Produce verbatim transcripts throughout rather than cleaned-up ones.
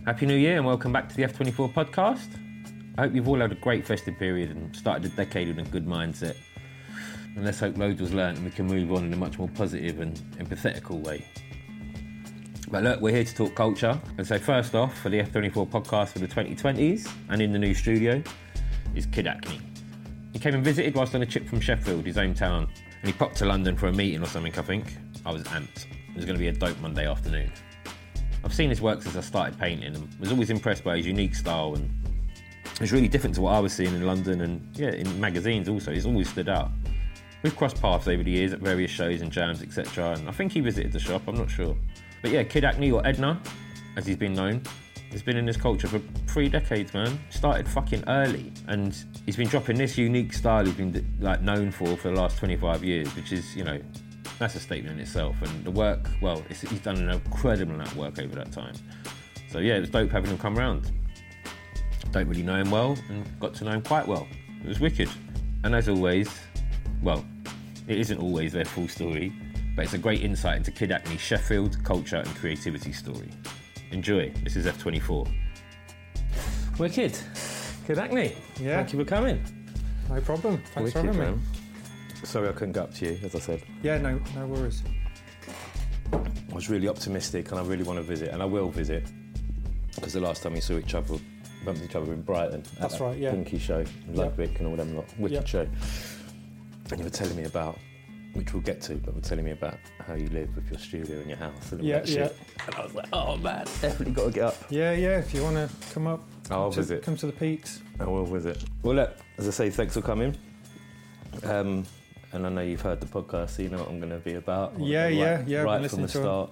Happy New Year and welcome back to the F twenty-four podcast. I hope you've all had a great festive period and started the decade with a good mindset. And let's hope loads was learnt and we can move on in a much more positive and empathetical way. But look, we're here to talk culture. And so first off, for the F twenty-four podcast for the twenty twenties and in the new studio, is Kid Hackney. He came and visited whilst on a trip from Sheffield, his hometown, and he popped to London for a meeting or something, I think. I was amped. It was going to be a dope Monday afternoon. I've seen his work since I started painting and was always impressed by his unique style, and it's really different to what I was seeing in London and yeah, in magazines also. He's always stood out. We've crossed paths over the years at various shows and jams, et cetera. And I think he visited the shop, I'm not sure. But yeah, Kid Hackney, or Edna, as he's been known, has been in this culture for three decades, man. Started fucking early, and he's been dropping this unique style he's been like known for for the last twenty-five years, which is, you know, that's a statement in itself. And the work, well, it's, he's done an incredible amount of work over that time. So yeah, it was dope having him come round. Don't really know him well, and got to know him quite well. It was wicked. And as always, well, it isn't always their full story, but it's a great insight into Kid Hackney's Sheffield culture and creativity story. Enjoy. This is F twenty-four. Wicked. Kid Hackney. Yeah. Thank you for coming. No problem. Thanks for having me. Sorry I couldn't get up to you, as I said. Yeah, no, no worries. I was really optimistic and I really want to visit, and I will visit, because the last time we saw each other, bumped each other in Brighton. That's at right, yeah. Pinky show, Ludwig Yep. and all them lot. Wicked Yep. show. And you were telling me about, which we'll get to, but we're telling me about how you live with your studio and your house and all Yeah, that shit. And I was like, oh man, definitely got to get up. Yeah, yeah, if you want to come up, I'll to, visit. come to the peaks. I will visit. Well, look, as I say, thanks for coming. Um, and I know you've heard the podcast, so you know what I'm going to be about. Yeah, right, yeah, yeah, I've Right been from the listening start.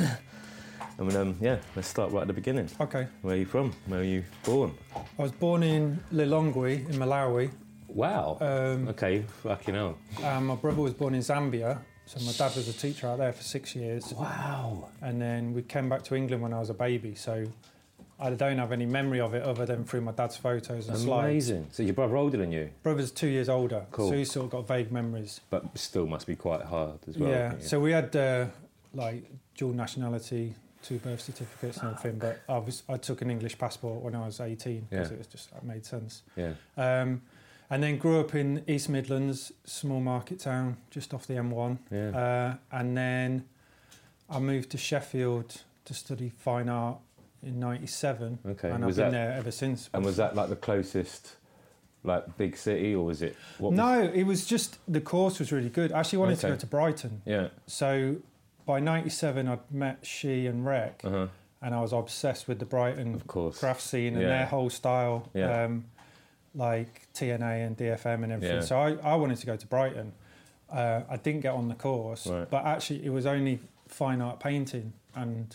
I mean, um, yeah, let's start right at the beginning. Okay. Where are you from? Where were you born? I was born in Lilongwe in Malawi. Wow. Um, Okay, fucking hell. and my brother was born in Zambia. So my dad was a teacher out there for six years. Wow. And then we came back to England when I was a baby. So I don't have any memory of it other than through my dad's photos and slides. Amazing. So your brother older than you, Brother's two years older. Cool. So he's sort of got vague memories. but still must be quite hard as well. Yeah, so we had uh, like dual nationality, two birth certificates and everything, but I was I took an English passport when I was eighteen because Yeah. it was just that made sense. Yeah. Um, and then grew up in East Midlands, small market town just off the M one. Yeah. Uh, and then I moved to Sheffield to study fine art in ninety-seven. Okay. And Was I've been that- there ever since. And was that like the closest, like, big city, or was it? What was, No, it was just the course was really good. I actually wanted to Okay. go to Brighton. Yeah. So by ninety-seven, I'd met She and Rec, Uh huh. and I was obsessed with the Brighton Of course. craft scene and Yeah. their whole style, Yeah. um, like T N A and D F M and everything. Yeah. So I, I wanted to go to Brighton. Uh, I didn't get on the course, Right. but actually it was only fine art painting, and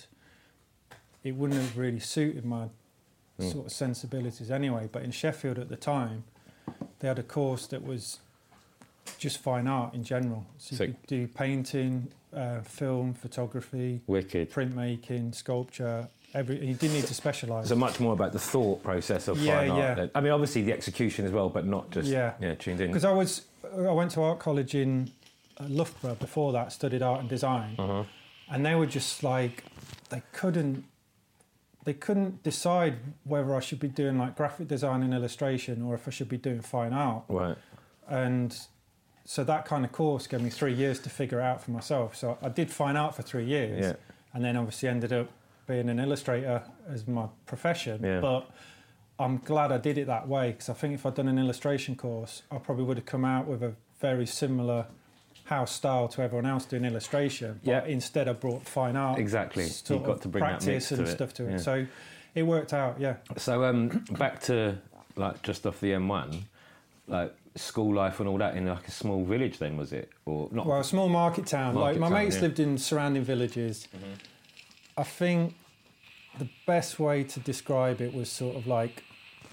it wouldn't have really suited my Mm. sort of sensibilities anyway. But in Sheffield at the time, they had a course that was just fine art in general. So you So- could do painting, uh, film, photography, Wicked. printmaking, sculpture. Every you didn't need to specialise. So much more about the thought process of Yeah, fine art. yeah. then. I mean, obviously the execution as well, but not just Yeah. yeah tuned in. Because I was, I went to art college in uh, Loughborough before that, studied art and design, Uh-huh. and they were just like, they couldn't, they couldn't decide whether I should be doing like graphic design and illustration or if I should be doing fine art. Right. And so that kind of course gave me three years to figure it out for myself. So I did fine art for three years, Yeah. and then obviously ended up being an illustrator as my profession. Yeah. But I'm glad I did it that way, because I think if I'd done an illustration course, I probably would have come out with a very similar house style to everyone else doing illustration. But Yeah. instead I brought fine art. Exactly. sort You've got of to bring that practice mix to and it. stuff to it. Yeah. So it worked out, yeah. So um, back to like just off the M one, like school life and all that in like a small village. Then was it or not? Well, a small market town. Market like my town, mates yeah. lived in surrounding villages. I think the best way to describe it was sort of like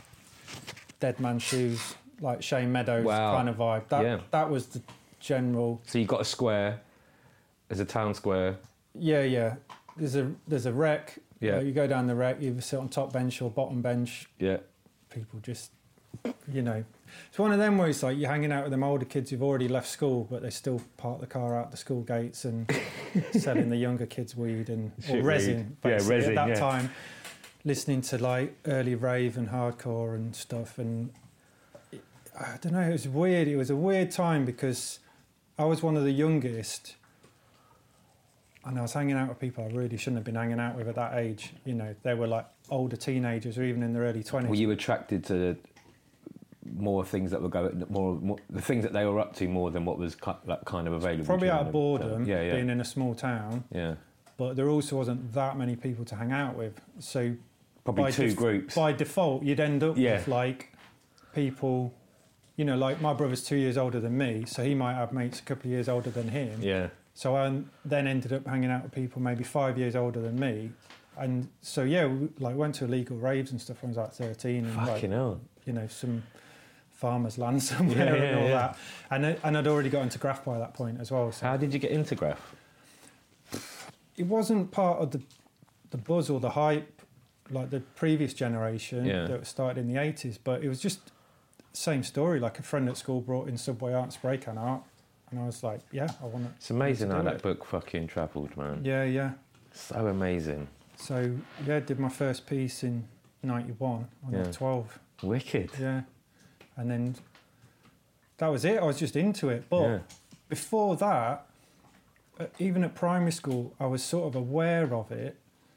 Dead Man's Shoes, like Shane Meadows Wow. kind of vibe. That Yeah. that was the general. So you got a square. There's a town square. Yeah, yeah. There's a there's a rec. Yeah. Uh, you go down the rec. You either sit on top bench or bottom bench. Yeah. People just, you know, it's one of them where it's like you're hanging out with them older kids who've already left school, but they still park the car out the school gates and selling the younger kids weed and or Shit resin, weed. Yeah, basically, resin, at that yeah. time. listening to like early rave and hardcore and stuff, and it, I don't know, it was weird. It was a weird time because I was one of the youngest, and I was hanging out with people I really shouldn't have been hanging out with at that age. You know, they were like older teenagers or even in their early twenties. Were you attracted to more things that were going, more, more the things that they were up to more than what was ki- like kind of available? Probably out of them? boredom, yeah, yeah. being in a small town. Yeah. But there also wasn't that many people to hang out with. So Probably by two def- groups. By default, you'd end up Yeah. with like people, you know, like my brother's two years older than me, so he might have mates a couple of years older than him. Yeah. So I then ended up hanging out with people maybe five years older than me. And so, yeah, we, like went to illegal raves and stuff when I was like thirteen. And Fucking like, hell. you know, some farmer's land somewhere Yeah, yeah, and all yeah. that. And, I- and I'd already got into graph by that point as well. So How did you get into graph? it wasn't part of the the buzz or the hype like the previous generation Yeah. that started in the eighties, but it was just the same story. Like a friend at school brought in Subway Art and spray can art, and I was like, yeah, I want to. It's amazing how do that it. book fucking travelled, man. Yeah, yeah. So amazing. So yeah, did my first piece in ninety-one when I Yeah. was twelve. Wicked. Yeah, and then that was it. I was just into it, but Yeah. before that, uh, even at primary school, I was sort of aware of it.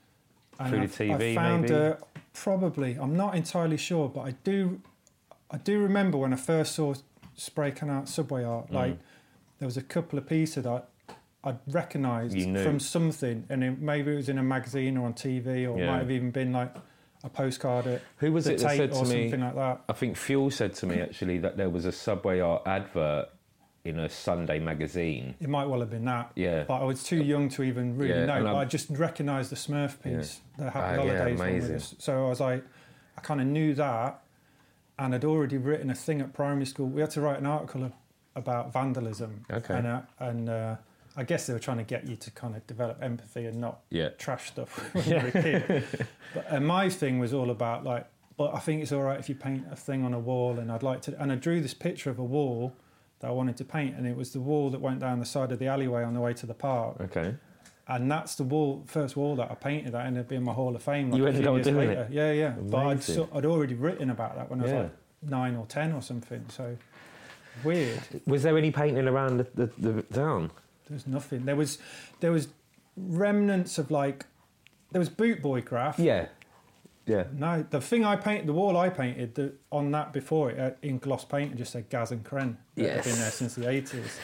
And Through the I've- T V, I found maybe? uh, probably. I'm not entirely sure, but I do. I do remember when I first saw spray can art, Subway art. Mm. Like there was a couple of pieces that I'd recognised You knew. from something, and it, maybe it was in a magazine or on T V, or it Yeah. might have even been like a postcard at Who was the it that Tate said or to me? something like that. I think Fuel said to me actually that there was a Subway Art advert in a Sunday magazine. It might well have been that. Yeah. But I was too young to even really Yeah, know. and But I'm- I just recognised the Smurf piece, the Happy Ah, yeah, Holidays one. with amazing. us. So I was like, I kind of knew that, and I'd already written a thing at primary school. We had to write an article of, about vandalism. Okay. And, uh, and uh, I guess they were trying to get you to kind of develop empathy and not Yeah. trash stuff when you were a kid. But and my thing was all about like, but I think it's all right if you paint a thing on a wall, and I'd like to. And I drew this picture of a wall that I wanted to paint, and it was the wall that went down the side of the alleyway on the way to the park. Okay. And that's the wall, first wall that I painted. That ended up being my Hall of Fame. Like You a ended few up years doing later. it? Yeah, yeah. But I'd, Amazing. so, I'd already written about that when I was Yeah. like nine or ten or something. So weird. Was there any painting around the, the, the town? There's nothing. There was, there was remnants of like, there was Boot Boy graph. Yeah. Yeah. No, the thing I painted, the wall I painted the, on that before it uh, in gloss paint, it just said Gaz and Kren. That had Yes. been there since the eighties.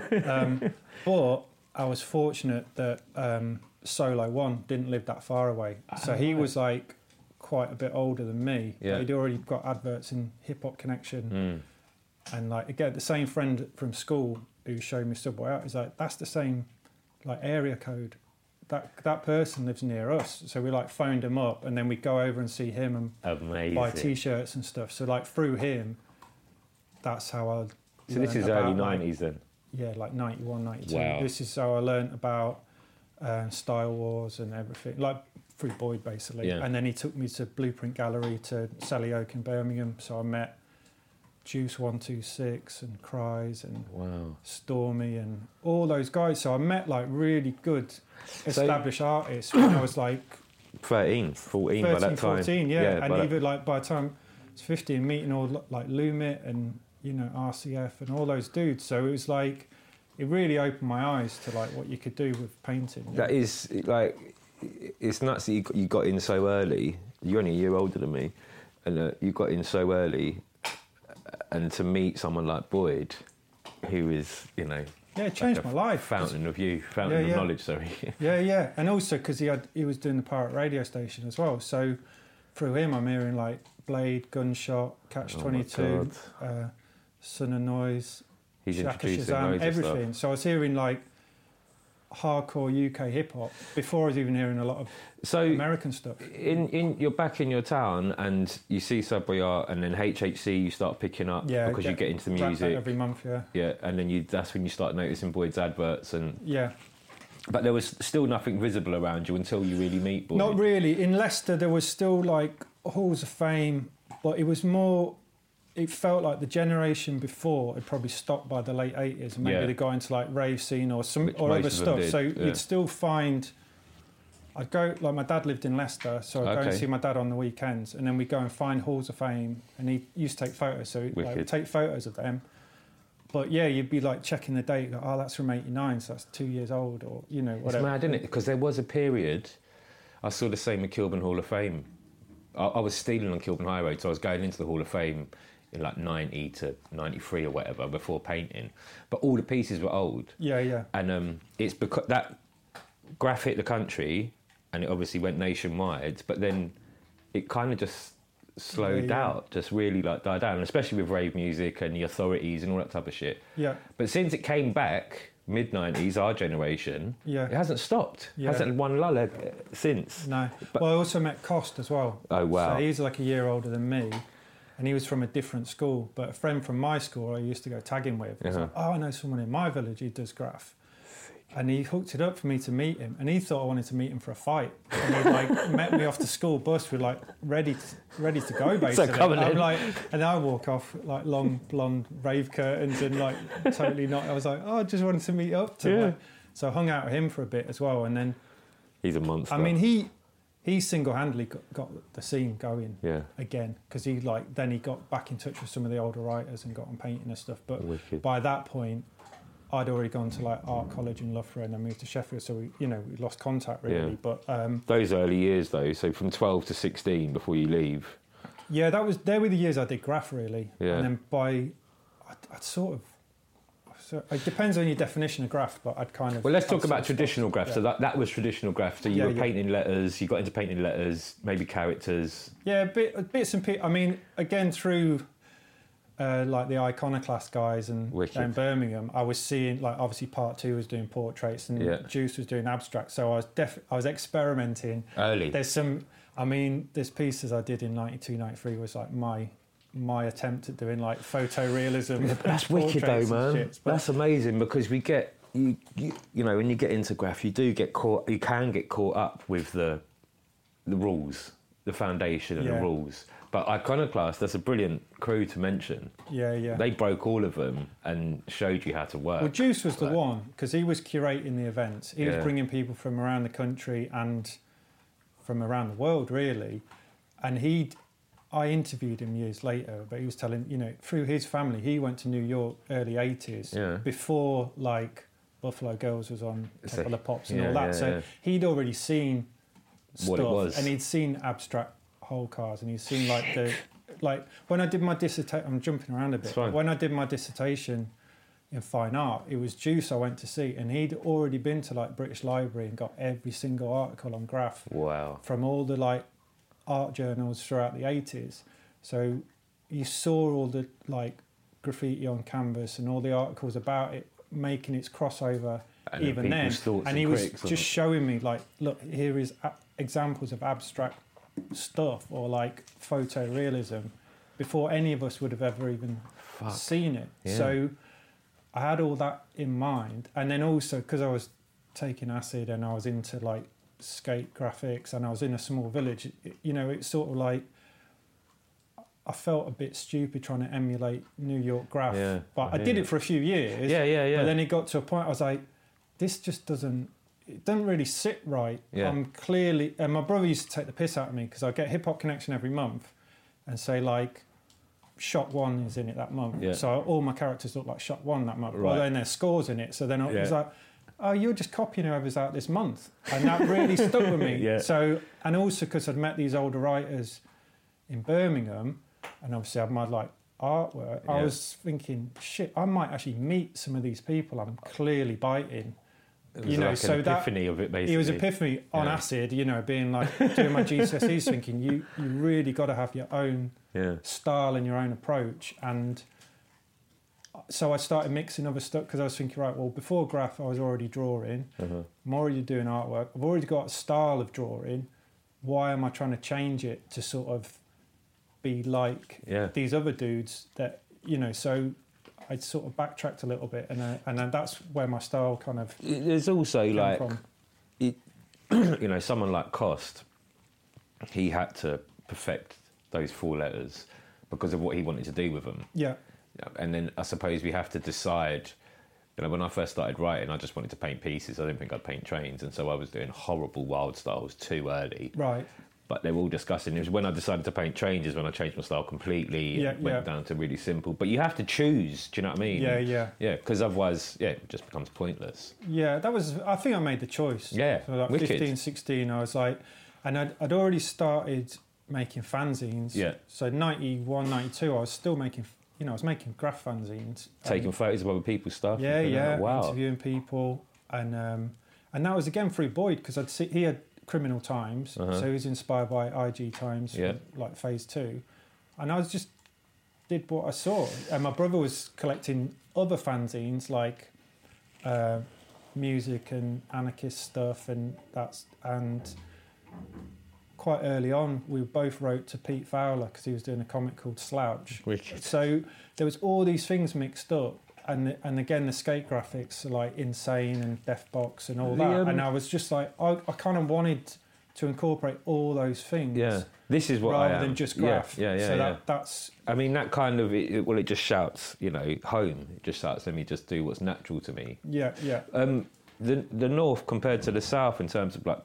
um, but I was fortunate that um, Solo One didn't live that far away, so he was like quite a bit older than me. Yeah. But he'd already got adverts in Hip Hop Connection, Mm. and like again, the same friend from school who showed me Subway Art is like, that's the same like area code. That that person lives near us, so we like phoned him up, and then we go over and see him and Amazing. buy T-shirts and stuff. So like through him, that's how I. So this learned is early about, like, nineties then? yeah, like ninety-one, ninety-two. Wow. This is how I learnt about uh, Style Wars and everything, like through Boyd basically. Yeah. And then he took me to Blueprint Gallery to Sally Oak in Birmingham, so I met Juice one two six and Cries and Wow. Stormy and all those guys. So I met like really good So- established artists when I was like thirteen, fourteen by thirteen, that time. fourteen, yeah. by and that- even like by the time I was fifteen, meeting all like Lumit and, you know, R C F and all those dudes. So it was like, it really opened my eyes to like what you could do with painting. That is like, it's nuts that you got, you got in so early. You're only a year older than me, and uh, you got in so early, and to meet someone like Boyd, who is, you know, Yeah, it changed like my a life. fountain of youth, fountain Yeah, of yeah. knowledge. Sorry. Yeah, yeah. And also because he had he was doing the pirate radio station as well. So through him, I'm hearing like Blade, Gunshot, Catch Oh my twenty-two, God. uh, Son of Noise, He's Shaka introducing Shazam, loads of stuff. everything. So I was hearing like hardcore U K hip hop before I was even hearing a lot of So American stuff. in, in you're back in your town and you see Subway Art, and then H H C you start picking up Yeah, because you get into the wrap that music. every month. Yeah, Yeah, and then you that's when you start noticing Boyd's adverts, and yeah. but there was still nothing visible around you until you really meet Boyd. Not really. In Leicester, there was still like halls of fame, but it was more. It felt like the generation before had probably stopped by the late eighties, and maybe Yeah. they got into like rave scene or some Which or most other of them stuff. did, So yeah. you'd still find. I'd go, like my dad lived in Leicester, so I'd go Okay. and see my dad on the weekends, and then we'd go and find halls of fame, and he used to take photos, so like, Wicked. we'd take photos of them. But yeah, you'd be like checking the date, like, oh, that's from eighty-nine, so that's two years old, or, you know, whatever. It's mad, isn't it? Because there was a period, I saw the same at Kilburn Hall of Fame. I, I was stealing on Kilburn High Road, so I was going into the Hall of Fame in like ninety to ninety-three or whatever before painting. But all the pieces were old. Yeah, yeah. And um, it's because that graph hit the country and it obviously went nationwide, but then it kind of just slowed Yeah, yeah. out, just really like died down, especially with rave music and the authorities and all that type of shit. Yeah. But since it came back, mid nineties, our generation, Yeah. it hasn't stopped. Yeah. Hasn't had one lull uh, since. No. But- well, I also met Cost as well. Oh, wow. So he's like a year older than me, and he was from a different school. But a friend from my school I used to go tagging with was Uh-huh. like, oh, I know someone in my village who does graph. And he hooked it up for me to meet him, and he thought I wanted to meet him for a fight. And he like met me off the school bus with like ready to, ready to go basically. coming I'm in. like, and I walk off like long blonde rave curtains and like totally not. I was like, oh, I just wanted to meet up to. Yeah. Like, so I hung out with him for a bit as well, and then He's a monster. I mean he he single-handedly got, got the scene going yeah. again, because he like then he got back in touch with some of the older writers and got on painting and stuff. But Wicked. by that point, I'd already gone to like art college in Loughborough, and I moved to Sheffield, so we, you know, we lost contact really. Yeah. But um, Those early years though, so from twelve to sixteen before you leave. yeah, that was there were the years I did graph really, Yeah. and then by I'd, I'd sort of. So it depends on your definition of graph, but I'd kind of. Well, let's I'd talk sort about of traditional stopped, graph. yeah. So that, that was traditional graph. So you Yeah, were yeah. painting letters, you got into painting letters, maybe characters. Yeah, bit, bits and pieces. I mean, again, through uh, like the Iconoclast guys and Wicked. down Birmingham, I was seeing like obviously part two was doing portraits and Yeah. Juice was doing abstract. So I was def- I was experimenting. Early. There's some. I mean, there's pieces I did in ninety-two, ninety-three was like my my attempt at doing like photorealism. That's wicked though, portraits and man. shits, but- That's amazing because we get you, you you know when you get into graph, you do get caught. You can get caught up with the the rules, the foundation, and Yeah. the rules. But Iconoclast, that's a brilliant crew to mention. yeah, yeah. They broke all of them and showed you how to work. Well, Juice was the Like- one because he was curating the events. He Yeah. was bringing people from around the country and from around the world, really. And he, I interviewed him years later, but he was telling, you know, through his family, he went to New York early eighties Yeah. before like Buffalo Girls was on So- Top of the Pops and yeah, all that. yeah, so yeah. he'd already seen stuff, What it was. and he'd seen abstract whole cars, and he'd seen like the like when I did my dissertation. I'm jumping around a bit. It's fine. When I did my dissertation in fine art, it was Juice I went to see, and he'd already been to like British Library and got every single article on graph Wow. from all the like art journals throughout the eighties. So you saw all the like graffiti on canvas and all the articles about it making its crossover And then even then. people's thoughts And and he was critics on just it. showing me like, look, here is a- examples of abstract stuff or like photorealism before any of us would have ever even Fuck. seen it. Yeah. So I had all that in mind, and then also because I was taking acid and I was into like skate graphics and I was in a small village, it- you know, it's sort of like I felt a bit stupid trying to emulate New York graph, Yeah, but I I, hear did you. it for a few years. Yeah, yeah, yeah. But then it got to a point I was like, this just doesn't. It doesn't really sit right. Yeah. I'm clearly, and my brother used to take the piss out of me because I get Hip Hop Connection every month, and say like, Shot One is in it that month. Yeah. So all my characters look like Shot One that month. Right. Well, then there's scores in it. So then I was Yeah. like, oh, you're just copying whoever's out this month, and that really stuck with me. Yeah. So and also because I'd met these older writers in Birmingham, and obviously I've my like artwork. I Yeah. was thinking, shit, I might actually meet some of these people I'm clearly biting. It was You know, like so an that- epiphany of it, basically. It was epiphany on Yeah. acid, you know, being like doing my G C S Es, thinking you you really got to have your own Yeah. style and your own approach. And so I started mixing other stuff because I was thinking, right, well, before graph I was already drawing. Uh-huh. I'm already doing artwork. I've already got a style of drawing. Why am I trying to change it to sort of be like Yeah. these other dudes that, you know, so I sort of backtracked a little bit, and uh, and then that's where my style kind of There's also came like, from. it, you know, someone like Cost, he had to perfect those four letters because of what he wanted to do with them. Yeah, And then I suppose we have to decide You know, when I first started writing, I just wanted to paint pieces. I didn't think I'd paint trains, and so I was doing horrible wild styles too early. Right. But they were all discussing. It was when I decided to paint trains is when I changed my style completely. Yeah, and went yeah. down to really simple. But you have to choose. Do you know what I mean? Yeah, yeah. Yeah, because otherwise, yeah, it just becomes pointless. Yeah, that was, I think I made the choice. Yeah, So like wicked. fifteen, sixteen, I was like, and I'd, I'd already started making fanzines. Yeah. So ninety-one, ninety-two, I was still making, you know, I was making graph fanzines. Taking Um, photos of other people's stuff. Yeah, and, yeah. uh, Wow. Interviewing people. And um, and that was again through Boyd, because I'd see, he had Criminal Times, Uh-huh. so he was inspired by I G Times, Yeah. for, like phase two. And I was just, did what I saw. And my brother was collecting other fanzines, like uh, music and anarchist stuff, and that's, and quite early on, we both wrote to Pete Fowler, because he was doing a comic called Slouch. Wicked. So there was all these things mixed up, and and again the skate graphics are like Insane and Deathbox and all The, that, um, and I was just like, I, I kind of wanted to incorporate all those things, Yeah. This is what rather I am. than just Yeah, graph. Yeah, yeah, so yeah. that that's I mean, that kind of, it, well, it just shouts, you know, home. It just shouts, let me just do what's natural to me. yeah, yeah, Um, the the north compared to the south in terms of like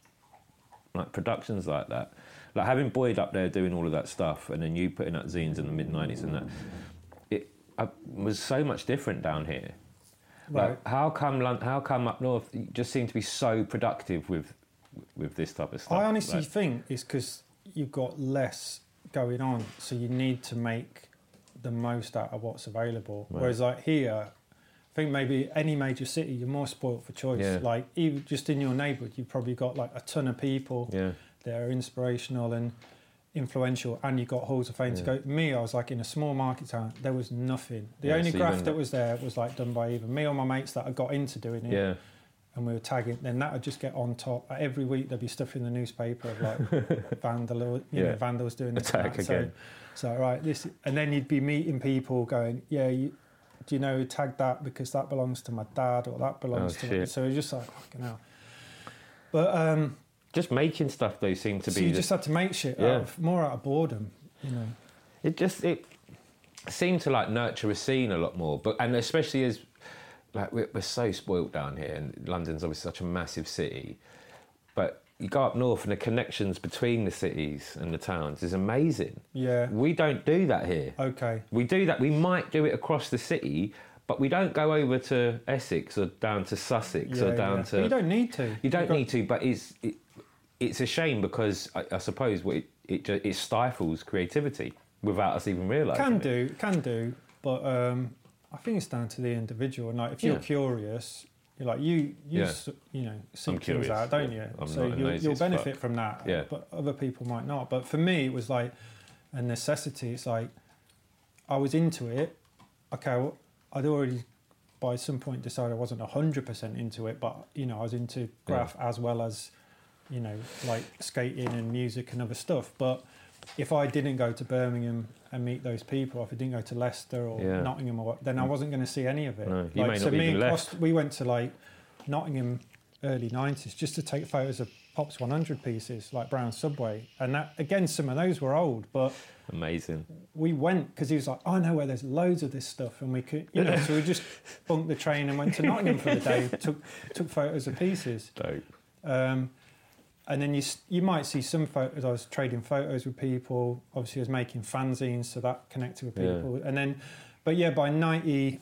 like productions like that, like having Boyd up there doing all of that stuff, and then you putting out zines in the mid nineties and that, it uh, was so much different down here. right. Like, how come Lon- how come up north you just seem to be so productive with with this type of stuff? I honestly Like, think it's because you've got less going on, so you need to make the most out of what's available. Right. Whereas like here, I think maybe any major city, you're more spoilt for choice. Yeah. Like even just in your neighbourhood, you've probably got like a ton of people yeah, that are inspirational and influential, and you got halls of fame to Yeah. go. Me, I was like in a small market town. There was nothing. The Yeah, only so you graph end that up- was there was like done by either me or my mates that I got into doing it, yeah, and we were tagging. Then that would just get on top. Like, every week there'd be stuff in the newspaper of like vandal, you Yeah. know, vandals doing this. and Attack that. again. So, so right, this, and then you'd be meeting people going, yeah, you, do you know who tagged that because that belongs to my dad or that belongs Oh, to me. shit. So it's just like fucking hell. But um, just making stuff though seemed to so be. you the- just had to make shit Yeah. out of, more out of boredom, you know. It just it seemed to like nurture a scene a lot more, but and especially as like we're, we're so spoilt down here, and London's obviously such a massive city. But you go up north, and the connections between the cities and the towns is amazing. Yeah. We don't do that here. Okay. We do that. We might do it across the city, but we don't go over to Essex or down to Sussex Yeah, or down yeah. to. But you don't need to. You don't You've got- need to, but it's it, it's a shame because I, I suppose what it it, ju- it stifles creativity without us even realising. Can it. do, can do, but um, I think it's down to the individual. And like, if you're Yeah. curious, you're like you, you, Yeah. s- you know, seek I'm things curious, out, don't yeah. you? I'm so not you'll, nosy you'll as benefit fuck. from that. Yeah. But other people might not. But for me, it was like a necessity. It's like I was into it. Okay, well, I'd already by some point decided I wasn't a hundred percent into it, but you know, I was into graph as well as, you know, like skating and music and other stuff. But if I didn't go to Birmingham and meet those people, if I didn't go to Leicester or Yeah. Nottingham or what, then I wasn't going to see any of it. No, you like, may so not me even and left. Cost, we went to like Nottingham early nineties just to take photos of Pops one hundred pieces like Brown Subway. And that, again, some of those were old, but Amazing. we went because he was like, oh, I know where there's loads of this stuff. And we could, you know, so we just bunked the train and went to Nottingham for the day, took, took photos of pieces. Dope. Um, and then you s- you might see some photos. I was trading photos with people. Obviously, I was making fanzines, so that connected with Yeah. people. And then, but yeah, by ninety,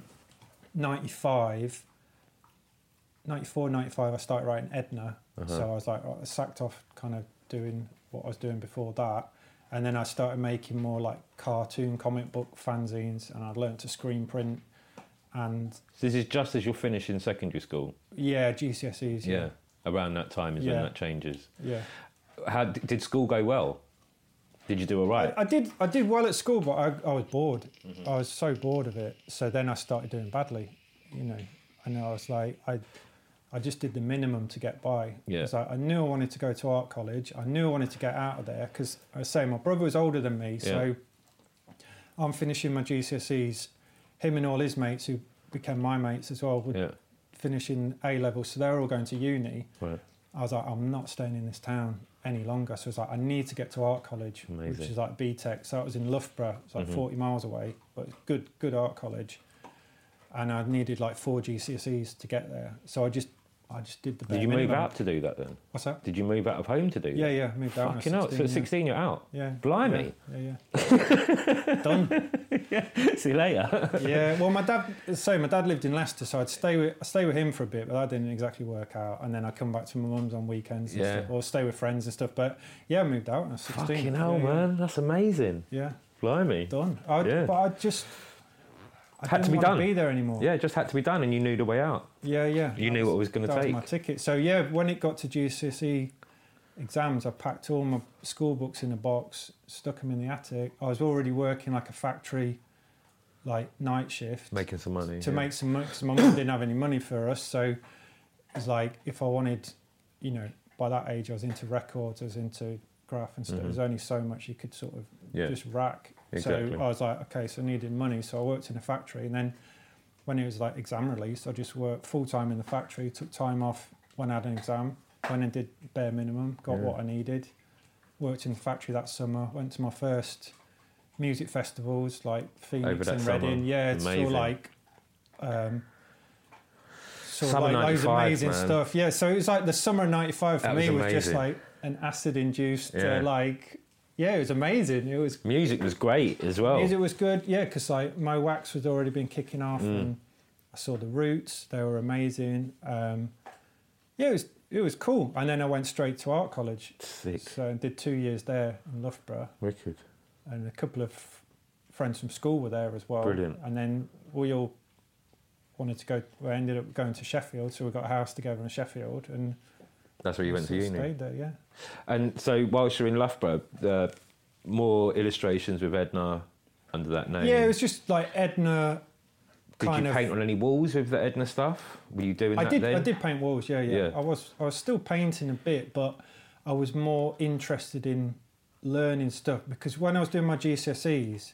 ninety-five, ninety-four, ninety-five, I started writing Edna. Uh-huh. So I was like, I sacked off kind of doing what I was doing before that. And then I started making more like cartoon comic book fanzines, and I learned to screen print. And So this is just as you're finishing secondary school. yeah, G C S Es. Yeah. Around that time is Yeah. when that changes. Yeah. How d- did school go well? Did you do all right? I, I did. I did well at school, but I, I was bored. Mm-hmm. I was so bored of it. So then I started doing badly, you know. And I was like, I, I just did the minimum to get by. Yeah. It's like I knew I wanted to go to art college. I knew I wanted to get out of there because I was saying my brother was older than me, so I'm finishing my G C S Es. Him and all his mates who became my mates as well were Yeah. finishing A levels, so they're all going to uni. Right. I was like, I'm not staying in this town any longer. So it's like, I need to get to art college, Amazing. which is like B Tech. So it was in Loughborough. It's like Mhm. forty miles away, but it's good, good art college. and I needed like four G C S Es to get there. So I just I just did the bare Did you move minimum. out to do that then? What's that? Did you move out of home to do that? Yeah, yeah, moved out. when I was Fucking hell, so at yeah. sixteen you're out? Yeah. Blimey. Yeah, yeah. yeah. Done. Yeah. See you later. Yeah, well, my dad. So my dad lived in Leicester, so I'd stay with I stay with him for a bit, but that didn't exactly work out. And then I come back to my mum's on weekends, and Yeah. stuff, or stay with friends and stuff. But yeah, I moved out when I was sixteen. Fucking hell, yeah, man. That's amazing. Yeah, Blimey. yeah. Done. I, Yeah. But I just I Had to didn't be want done. to be there anymore. Yeah, it just had to be done and you knew the way out. yeah, yeah. You That knew what it was going to that take. was my ticket. So yeah, when it got to G C S E exams, I packed all my school books in a box, stuck them in the attic. I was already working like a factory, like night shift. Making some money. to yeah. make some money because my mum didn't have any money for us. So it was like if I wanted, you know, by that age I was into records, I was into graph and stuff. Mhm. There's only so much you could sort of Yeah. just rack. Exactly. So I was like, okay, so I needed money. So I worked in a factory, and then when it was like exam release, I just worked full time in the factory, took time off when I had an exam, went and did bare minimum, got Yeah. what I needed, worked in the factory that summer, went to my first music festivals like Over Phoenix that and summer. Reading. Yeah, it's Amazing. all like um sort of Summer like loads of ninety-five, amazing man. stuff. Yeah, so it was like the summer ninety-five for That me was was just amazing. like an acid induced Yeah. uh, like yeah, it was amazing. It was Music was great as well. Music was good, yeah, because like Mo Wax had already been kicking off, Mm. and I saw the Roots; they were amazing. Um, yeah, it was it was cool. And then I went straight to art college, Sick. so I did two years there in Loughborough, Wicked. and a couple of friends from school were there as well. Brilliant. And then we all wanted to go. We ended up going to Sheffield, so we got a house together in Sheffield, and That's where you went to sort of uni. Stayed there, yeah. And so whilst you're in Loughborough, uh, more illustrations with Edna under that name. Yeah, it was just like Edna. Did kind you of, paint on any walls with the Edna stuff? Were you doing I that did. then? I did paint walls. Yeah, yeah, Yeah. I was. I was still painting a bit, but I was more interested in learning stuff because when I was doing my G C S Es,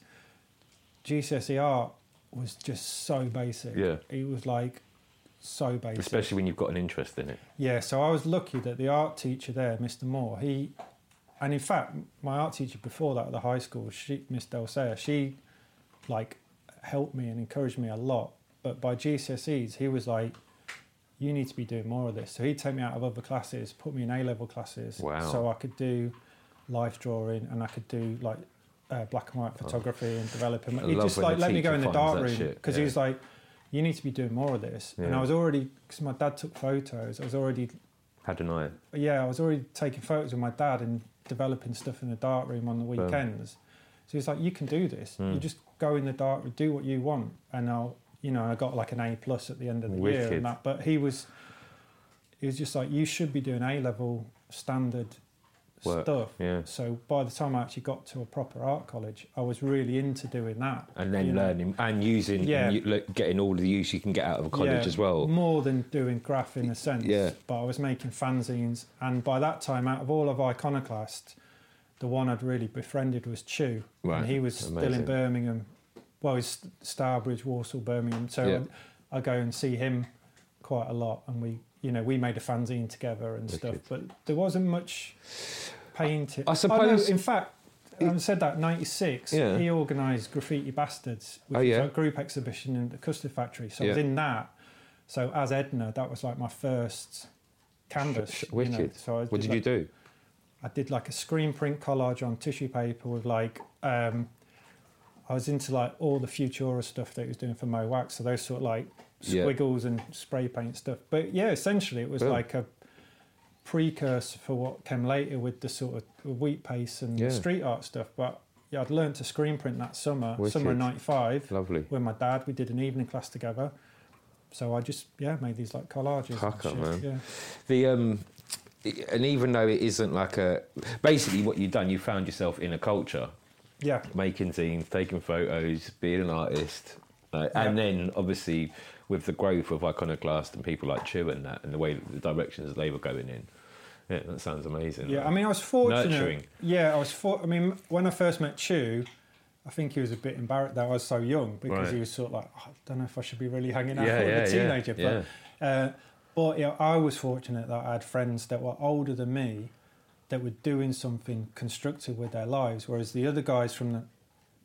G C S E art was just so basic. Yeah. It was like so basic. Especially when you've got an interest in it. Yeah. So I was lucky that the art teacher there, Mister Moore, he, and in fact, my art teacher before that at the high school, she, Miss Delsea, she, like, helped me and encouraged me a lot. But by G C S Es, he was like, you need to be doing more of this. So he'd take me out of other classes, put me in A-level classes. Wow. So I could do life drawing and I could do like uh, black and white photography and developing. I He love just when like the let me go teacher in the finds dark that room shit, because yeah. he was like, you need to be doing more of this. And Yeah. I was already, because my dad took photos, I was already, Had an eye. yeah, I was already taking photos with my dad and developing stuff in the dark room on the Boom. weekends. So he's like, you can do this. Mm. You just go in the dark, do what you want, and I'll, you know, I got like an A plus at the end of the year Wicked. and that. But he was, he was just like, you should be doing A level standard Work, stuff. yeah. So by the time I actually got to a proper art college, I was really into doing that. And then you know. learning and using, Yeah. and you, like, getting all the use you can get out of a college Yeah, as well. More than doing graph in a sense. Yeah. But I was making fanzines, and by that time, out of all of Iconoclast, the one I'd really befriended was Chew. Right, And he was still in amazing. Birmingham. Well, he's Starbridge, Walsall, Birmingham. So Yeah. I, I go and see him quite a lot, and we, you know, we made a fanzine together and stuff. Wicked. But there wasn't much painting. I Oh, no, suppose- in fact, having said that, ninety-six, Yeah. he organised Graffiti Bastards, which Oh, was yeah. a group exhibition in the Custard Factory. So I was Yeah. in that. So as Edna, that was like my first canvas. Sh- you know. wicked. So I What did like, you do? I did like a screen print collage on tissue paper with like, um, I was into like all the Futura stuff that he was doing for Mo Wax. So those sort of like Yeah. squiggles and spray paint stuff. But yeah, essentially it was Boom. like a precursor for what came later with the sort of wheat paste and Yeah. street art stuff. But yeah, I'd learned to screen print that summer, Wicked. summer of ninety-five, Lovely. with my dad. We did an evening class together. So I just, yeah, made these like collages. and Pucker, shit, man. Yeah. The um, and even though it isn't like a, basically what you've done, you found yourself in a culture, Yeah. making zines, taking photos, being an artist, uh, Yeah. and then obviously with the growth of Iconoclast and people like Chew and that, and the way the directions they were going in. Yeah, that sounds amazing. Yeah, I mean, I was fortunate. Nurturing. Yeah, I was. For, I mean, when I first met Chew, I think he was a bit embarrassed that I was so young because Right. he was sort of like, oh, I don't know if I should be really hanging out Yeah, with yeah, a teenager. yeah, But, uh, but yeah, I was fortunate that I had friends that were older than me that were doing something constructive with their lives, whereas the other guys from the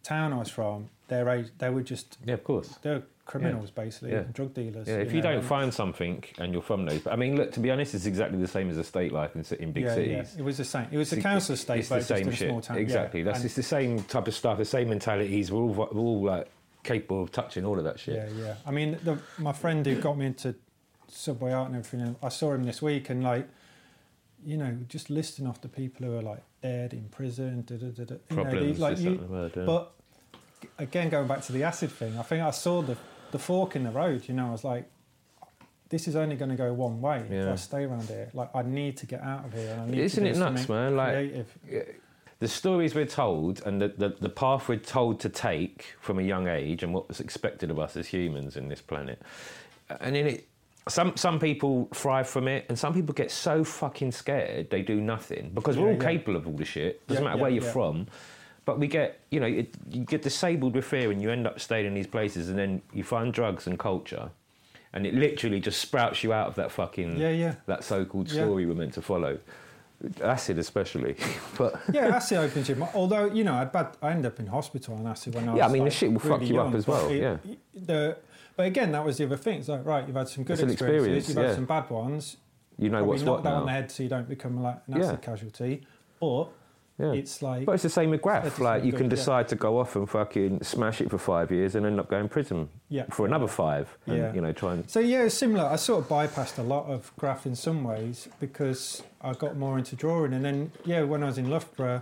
town I was from, their age, they were just Yeah, of course. they're criminals basically, Yeah. drug dealers. Yeah, if you know, don't and- find something and you're from those, I mean, look, to be honest, it's exactly the same as estate life in, ci- in big yeah, cities. yeah, it was the same. It was the It's- council estate, It's but the just in same a shit. small town. Exactly. Yeah. That's And- it's the same type of stuff, the same mentalities. We're all we're all like capable of touching all of that shit. Yeah, yeah. I mean, the, my friend who got me into Subway art and everything, I saw him this week, and like, you know, just listing off the people who are like dead in prison, da, da, da, da, you know, Problems, the- like this, you, that, and the word, yeah. but again, going back to the acid thing, I think I saw the the fork in the road. You know, I was like, this is only going to go one way if Yeah. I stay around here. Like, I need to get out of here, and I need Isn't to do it nuts, something man? Like, creative. the stories we're told and the, the, the path we're told to take from a young age and what was expected of us as humans in this planet. And in it, some some people thrive from it, and some people get so fucking scared they do nothing because we're Yeah, all yeah. capable of all the shit. Doesn't Yeah, matter yeah, where you're yeah. from. But we get, you know, it, you get disabled with fear and you end up staying in these places, and then you find drugs and culture, and it literally just sprouts you out of that fucking, Yeah, yeah. that so-called Yeah. story we're meant to follow. Acid especially. But Yeah, acid opens your mind. Although, you know, I bad, I ended up in hospital on acid when I was Yeah, I mean, the like, shit will fuck really you up young, as but well, it- yeah. The, but again, that was the other thing. It's like, right, you've had some good It's an experiences, experience, you've had yeah. some bad ones. you know Probably what's knock what that now. on the head so you don't become like an acid Yeah. casualty. But Yeah. it's like... But it's the same with It's graph. better Like, to you be can good, yeah. decide to go off and fucking smash it for five years and end up going to prison Yeah. for another five. And, Yeah. you know, try and... So yeah, it's similar. I sort of bypassed a lot of graph in some ways because I got more into drawing. And then, yeah, when I was in Loughborough,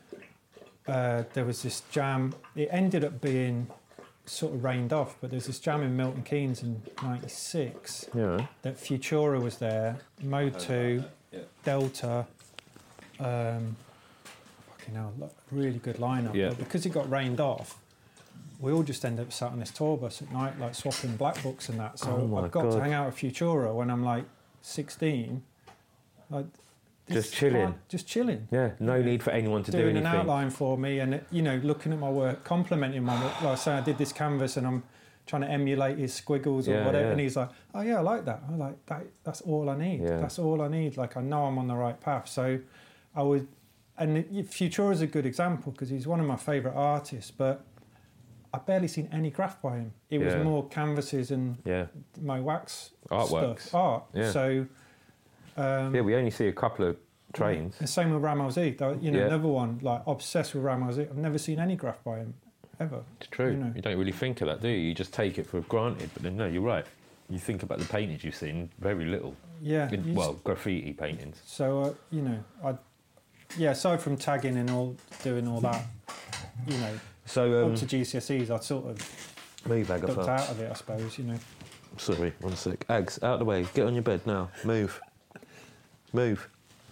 uh, there was this jam. It ended up being sort of rained off, but there's this jam in Milton Keynes in ninety-six Yeah. that Futura was there, Mode two, Yeah. Delta, um, fucking hell, lo- really good lineup. Yeah. But because it got rained off, we all just ended up sat on this tour bus at night, like swapping black books and that. So Oh my I've got God. to hang out with Futura when I'm like sixteen. Like, this Just chilling. fun- Just chilling. Yeah, no Yeah. need for anyone to do Doing anything. an outline for me and, you know, looking at my work, complimenting my work. Like I say, I did this canvas and I'm trying to emulate his squiggles or Yeah, whatever. yeah. And he's like, oh, yeah, I like that. I'm like, that, that's all I need. Yeah. That's all I need. Like, I know I'm on the right path. So I would... And it- Futura is a good example because he's one of my favourite artists, but I've barely seen any graph by him. It was Yeah. more canvases and Yeah. my wax Artworks. stuff. Art. Yeah. So... Um, Yeah, we only see a couple of trains. the same with Ramos E. though, You know, Yeah. another one, like, obsessed with Ramos E. I've never seen any graph by him, ever. It's true. You know. You don't really think of that, do you? You just take it for granted. But then, no, you're right. You think about the paintings you've seen, very little. Yeah. In- you well, just- graffiti paintings. so, uh, you know, I... Yeah, aside from tagging and all, doing all that, you know, So, um, up to G C S Es, I'd sort of move, ducked Agatha. out of it, I suppose, you know. Sorry, one sec. Ags, out of the way. Get on your bed now. Move. Move.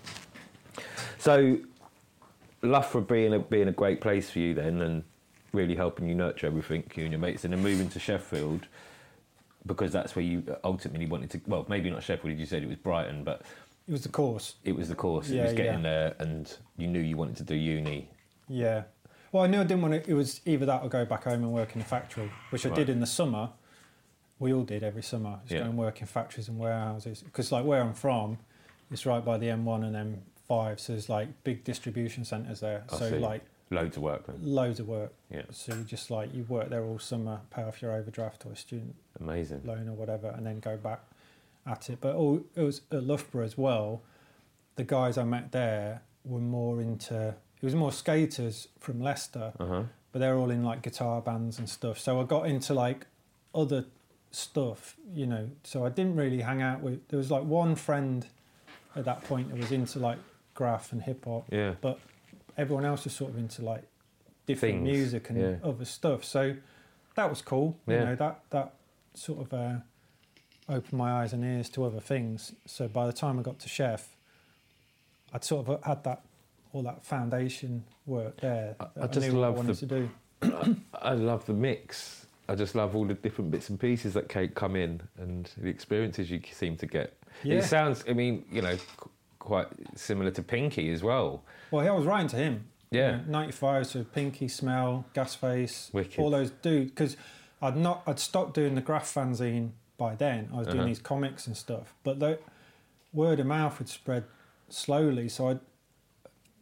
So, Loughborough being a, being a great place for you then, and really helping you nurture everything, you and your mates, and then moving to Sheffield, because that's where you ultimately wanted to... Well, maybe not Sheffield, you said it was Brighton, but It was the course. it was the course. Yeah, it was getting yeah. there, and you knew you wanted to do uni. Yeah. Well, I knew I didn't want to... It was either that or go back home and work in a factory, which I Right. did in the summer. We all did every summer. Just Yeah. go and work in factories and warehouses. Because, like, where I'm from, it's right by the M one and M five, so there's, like, big distribution centres there. I so, see. like, Loads of work then. loads of work. Yeah. So you just, like, you work there all summer, pay off your overdraft or a student Amazing. loan or whatever, and then go back at it. But all, it was at Loughborough as well. The guys I met there were more into... It was more skaters from Leicester, Uh-huh. but they're all in, like, guitar bands and stuff. So I got into, like, other stuff, you know. So I didn't really hang out with... There was, like, one friend at that point that was into, like, graph and hip-hop, Yeah. but everyone else was sort of into, like, different Things, music and yeah. other stuff. So that was cool. You Yeah. know, that, that sort of uh, opened my eyes and ears to other things. So by the time I got to Chef, I'd sort of had that all that foundation work there. I- that I just knew what love I wanted the- to do. I love the mix. I just love all the different bits and pieces that Kate come in and the experiences you seem to get. Yeah. It sounds, I mean, you know, qu- quite similar to Pinky as well. Well, I was writing to him. Yeah. You know, ninety-five, so Pinky, Smell, Gasface, Wicked. all those dudes. Because I'd not, I'd stopped doing the graph fanzine by then. I was doing Uh-huh. these comics and stuff. But the word of mouth had spread slowly. So I,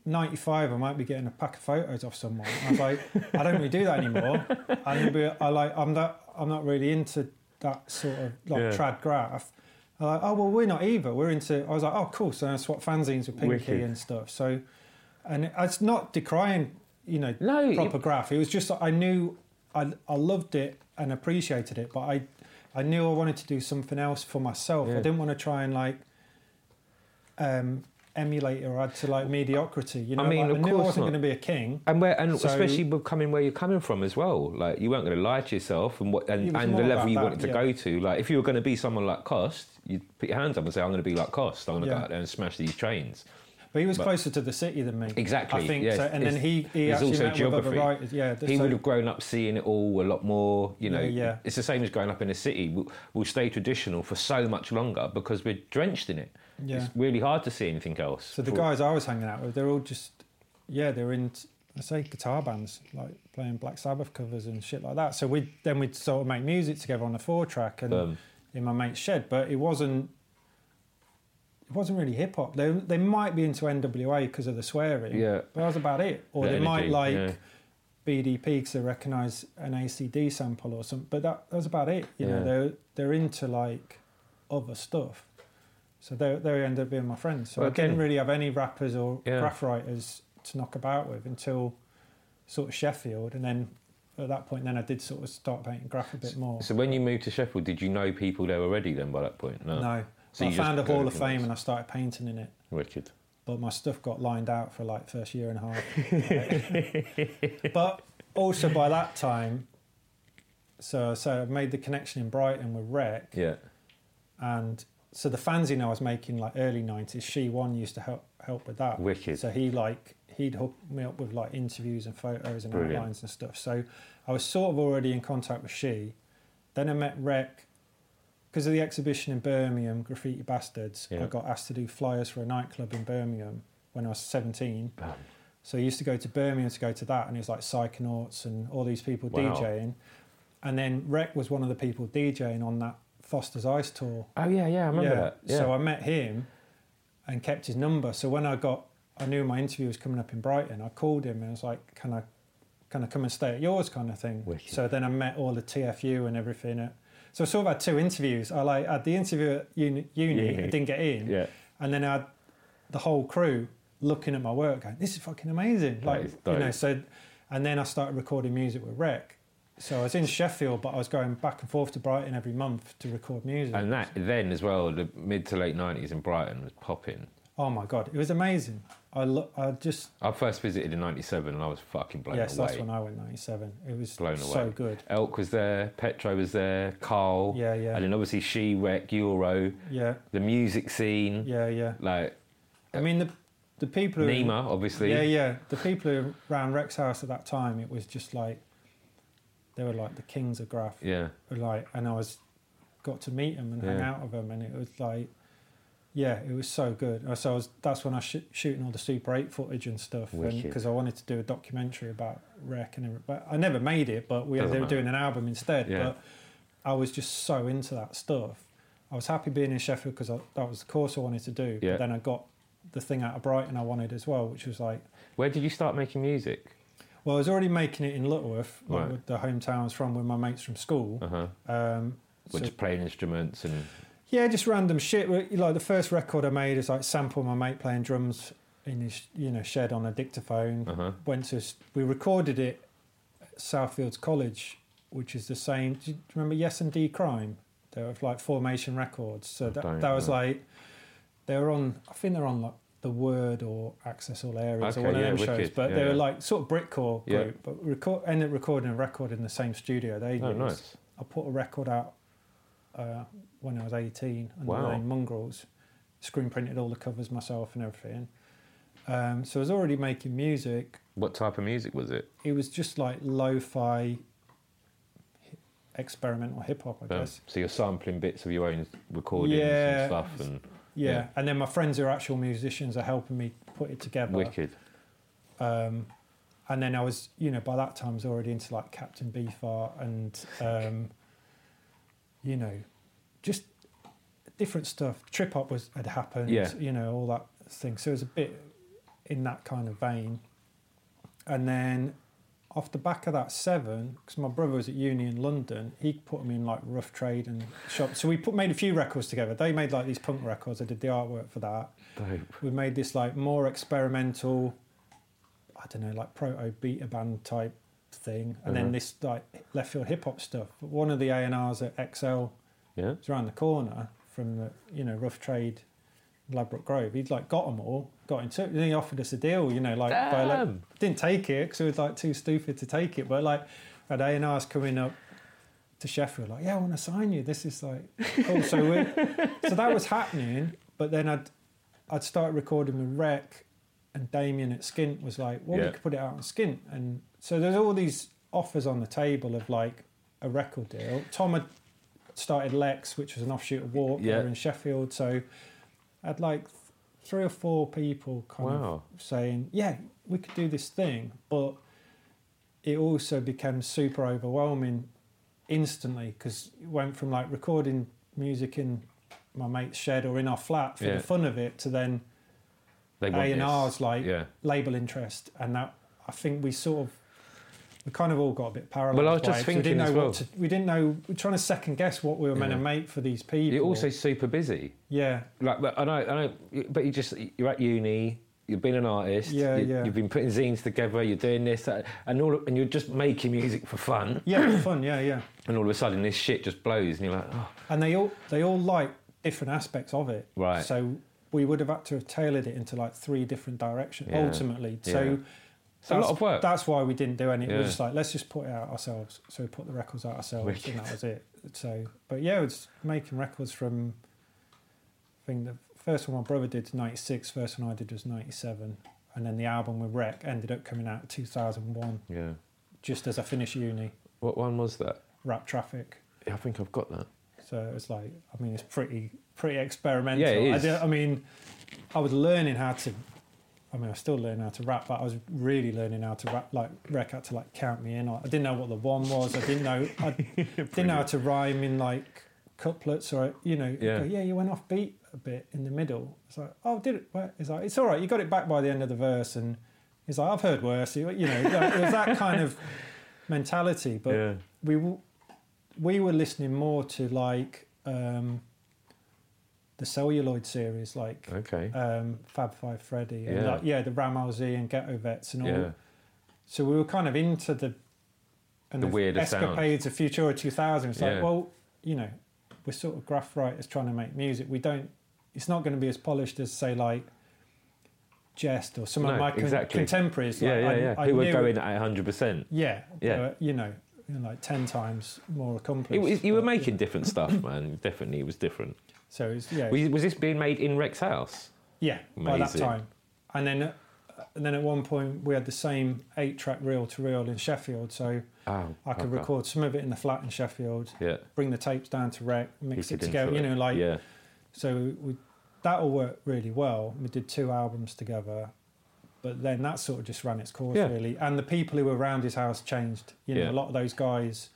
ninety-five, I might be getting a pack of photos off someone. I was like, I don't really do that anymore. I, be, I like, I'm not, I'm not really into that sort of like Yeah. trad graph. I'm like, oh well, we're not either. We're into. I was like, oh cool. So I swap fanzines with Pinky Wicked. and stuff. So, and it's not decrying, you know, No, proper you- graph. It was just that I knew I I loved it and appreciated it, but I I knew I wanted to do something else for myself. Yeah. I didn't want to try and like um, emulate or add to like mediocrity. You know, I mean, like, of I knew I course wasn't not. going to be a king. And where, and So- especially with coming where you're coming from as well. Like you weren't going to lie to yourself, and what, and, It was and the more level about you that, wanted to yeah. go to. Like if you were going to be someone like Cost, you'd put your hands up and say, "I'm going to be like Cost. I'm going to Yeah. go out there and smash these trains." But he was But- closer to the city than me. Exactly, I think. yes. So, and then It's- he, he there's actually also met with other geography. writers. Yeah, He so- would have grown up seeing it all a lot more. You know, Yeah, yeah. it's the same as growing up in a city. We'll, we'll stay traditional for so much longer because we're drenched in it. Yeah. It's really hard to see anything else. So the For- guys I was hanging out with, they're all just, yeah, they're in, I say, guitar bands, like playing Black Sabbath covers and shit like that. So we then we'd sort of make music together on a four track and Um, in my mate's shed, but it wasn't, it wasn't really hip hop. They they might be into N W A because of the swearing, Yeah. but that was about it. Or The they might energy, like yeah. B D P because they recognise an A C D sample or something. But that, that was about it. You know, Yeah. they're they're into like other stuff. So they they ended up being my friends. So Well, I didn't again- really have any rappers or Yeah. graph writers to knock about with until sort of Sheffield, and then at that point, then I did sort of start painting graph a bit more. So when you moved to Sheffield, did you know people there already then by that point? No. No, So I you just found a go Hall of from Fame those. and I started painting in it. Wicked. But my stuff got lined out for like first year and a half. But also by that time, so so I made the connection in Brighton with Rec, Yeah. and so the fanzine I was making like early nineties, She One used to help help with that. Wicked. So he like he'd hook me up with like interviews and photos and Brilliant. outlines and stuff. So I was sort of already in contact with She. Then I met Rec. Because of the exhibition in Birmingham, Graffiti Bastards, Yeah. I got asked to do flyers for a nightclub in Birmingham when I was seventeen. Bam. So I used to go to Birmingham to go to that, and it was like Psychonauts and all these people Wow. DJing. And then Rec was one of the people DJing on that Foster's Ice tour. Oh yeah, yeah, I remember that. Yeah. So I met him and kept his number. So when I got, I knew my interview was coming up in Brighton, I called him and I was like, can I, can I come and stay at yours kind of thing. Wicked. So then I met all the T F U and everything. At, so I sort of had two interviews. I like had the interview at uni, uni Yeah. I didn't get in. Yeah. And then I had the whole crew looking at my work going, this is fucking amazing. Like, is you know, dope. so, and then I started recording music with Rec. So I was in Sheffield, but I was going back and forth to Brighton every month to record music. And that then as well, the mid to late nineties in Brighton was popping. Oh my God, it was amazing. I lo- I just, I first visited in ninety-seven and I was fucking blown yes, away. that's when I went ninety-seven. It was Blown so away. good. Elk was there, Petro was there, Carl. Yeah, yeah. And then obviously She, Rec, Euro, Yeah, the music scene, yeah, yeah. like I mean, the the people who... Nima, obviously. Yeah, yeah. The people who ran Rex House at that time, it was just like, they were like the kings of graph. Yeah. Like, and I was, got to meet them and hang Yeah. out with them, and it was like, yeah, it was so good. So I was, that's when I was sh- shooting all the Super eight footage and stuff, Wicked. because I wanted to do a documentary about Rec and everything. But I never made it, but we Doesn't they were matter. doing an album instead. Yeah. But I was just so into that stuff. I was happy being in Sheffield because that was the course I wanted to do. Yeah. But then I got the thing out of Brighton I wanted as well, which was like, Where did you start making music? well, I was already making it in Lutterworth, like Right. with the hometown I was from, with my mates from school. Uh huh. Um, We're so- just playing instruments and yeah, just random shit. Like the first record I made is like sample my mate playing drums in his, you know, shed on a dictaphone. uh huh. Went to, we recorded it at Southfields College, which is the same. Do you remember Yes and D Crime? They were like Formation Records. So that, don't that was know. like, they were on, I think they're on like The Word or Access All Areas Okay, or one yeah, of them shows. wicked. But Yeah, they were yeah. like sort of Britcore Yeah. group. But record, ended up recording a record in the same studio they Oh, used. nice. I put a record out uh, when I was eighteen under Wow. the name Mongrels. Screen printed all the covers myself and everything. Um, so I was already making music. What type of music was it? It was just like lo-fi hi- experimental hip hop, I Um, guess. so you're sampling bits of your own recordings Yeah. and stuff, and Yeah. yeah. And then my friends who are actual musicians are helping me put it together. wicked. Um, and then I was, you know, by that time I was already into like Captain Beefheart and, um, you know, just different stuff. Trip hop was had happened, Yeah. you know, all that thing. So it was a bit, in that kind of vein. And then off the back of that seven, because my brother was at uni in London, he put them in like Rough Trade and shop. So we put made a few records together. They made like these punk records. I did the artwork for that. Dope. We made this like more experimental, I don't know, like proto beta band type thing, and Uh-huh. then this like left field hip hop stuff. But one of the A and R's at X L Yeah. was around the corner from the, you know, Rough Trade, Ladbroke Grove. He'd like got them all, got into it, and he offered us a deal, you know, like, by, like Damn. didn't take it because we was like too stupid to take it, but like had A and R's coming up to Sheffield, like, yeah, I want to sign you. This is like cool. So we, so that was happening, but then I'd I'd started recording with Rec, and Damien at Skint was like, well, Yeah. we could put it out on Skint, and so there's all these offers on the table of like a record deal. Tom had started Lex, which was an offshoot of Warp Yeah. there in Sheffield, so I had like three or four people kind Wow. of saying, yeah, we could do this thing, but it also became super overwhelming instantly because it went from like recording music in my mate's shed or in our flat for Yeah. the fun of it to then They A want and this. R's like Yeah. label interest, and that I think we sort of we kind of all got a bit paralysed. Well, I was by just it, 'cause we thinking didn't know as what well. to, we didn't know. We were trying to second guess what we were meant Yeah. to make for these people. You're also super busy. yeah, Like, but I know, I know, but you just you're at uni. You've been an artist. Yeah, you, yeah. You've been putting zines together. You're doing this, that, and all, and you're just making music for fun. yeah, it was fun. Yeah, yeah. And all of a sudden, this shit just blows, and you're like, oh, And they all they all like different aspects of it. Right. So we would have had to have tailored it into like three different directions Yeah. ultimately. Yeah. So it's a lot of work. That's why we didn't do any. We Yeah. were just like, let's just put it out ourselves. So we put the records out ourselves, Wicked. and that was it. So, but yeah, it was making records from. I think the first one my brother did was ninety-six. First one I did was ninety-seven, and then the album with Rec ended up coming out in two thousand one, Yeah. just as I finished uni. What one was that? Rap Traffic. Yeah, I think I've got that. So it was like, I mean, it's pretty pretty experimental. Yeah, it I, is. did, I mean, I was learning how to. I mean, I still learn how to rap, but I was really learning how to rap. Like Rec had to like count me in. I didn't know what the one was. I didn't know. I didn't know how to rhyme in like couplets or you know. Yeah. Go, yeah, you went off beat a bit in the middle. It's like, oh, did it? Well, it's like it's all right. You got it back by the end of the verse, and he's like, I've heard worse. You know, like, it was that kind of mentality. But Yeah. we w- we were listening more to like. Um, the Celluloid series, like Okay. um, Fab Five Freddy, and Yeah. like, yeah, the Ramal Z and Ghetto Vets and all. Yeah. So we were kind of into the and The weirder escapades of Futura two thousand. It's like, Yeah. well, you know, we're sort of graph writers trying to make music. We don't. It's not going to be as polished as say like Jest or some of No, my con- exactly. contemporaries. Yeah, like, yeah, I, yeah. I Who were knew- going at one hundred percent. Yeah, Yeah. uh, you know, you know, like ten times more It accomplished. was, you were but, making different stuff, man. Definitely, it was different. So it's yeah. Was, was this being made in Rex House? Yeah, by that Amazing. time. And then, uh, and then at one point we had the same eight-track reel-to-reel in Sheffield, so Oh, I could okay. record some of it in the flat in Sheffield, Yeah. bring the tapes down to Rec, mix Kick it into together, you it. know, like Yeah. so. We, that all worked really well. We did two albums together, but then that sort of just ran its course Yeah. really. And the people who were around his house changed. You know, Yeah. a lot of those guys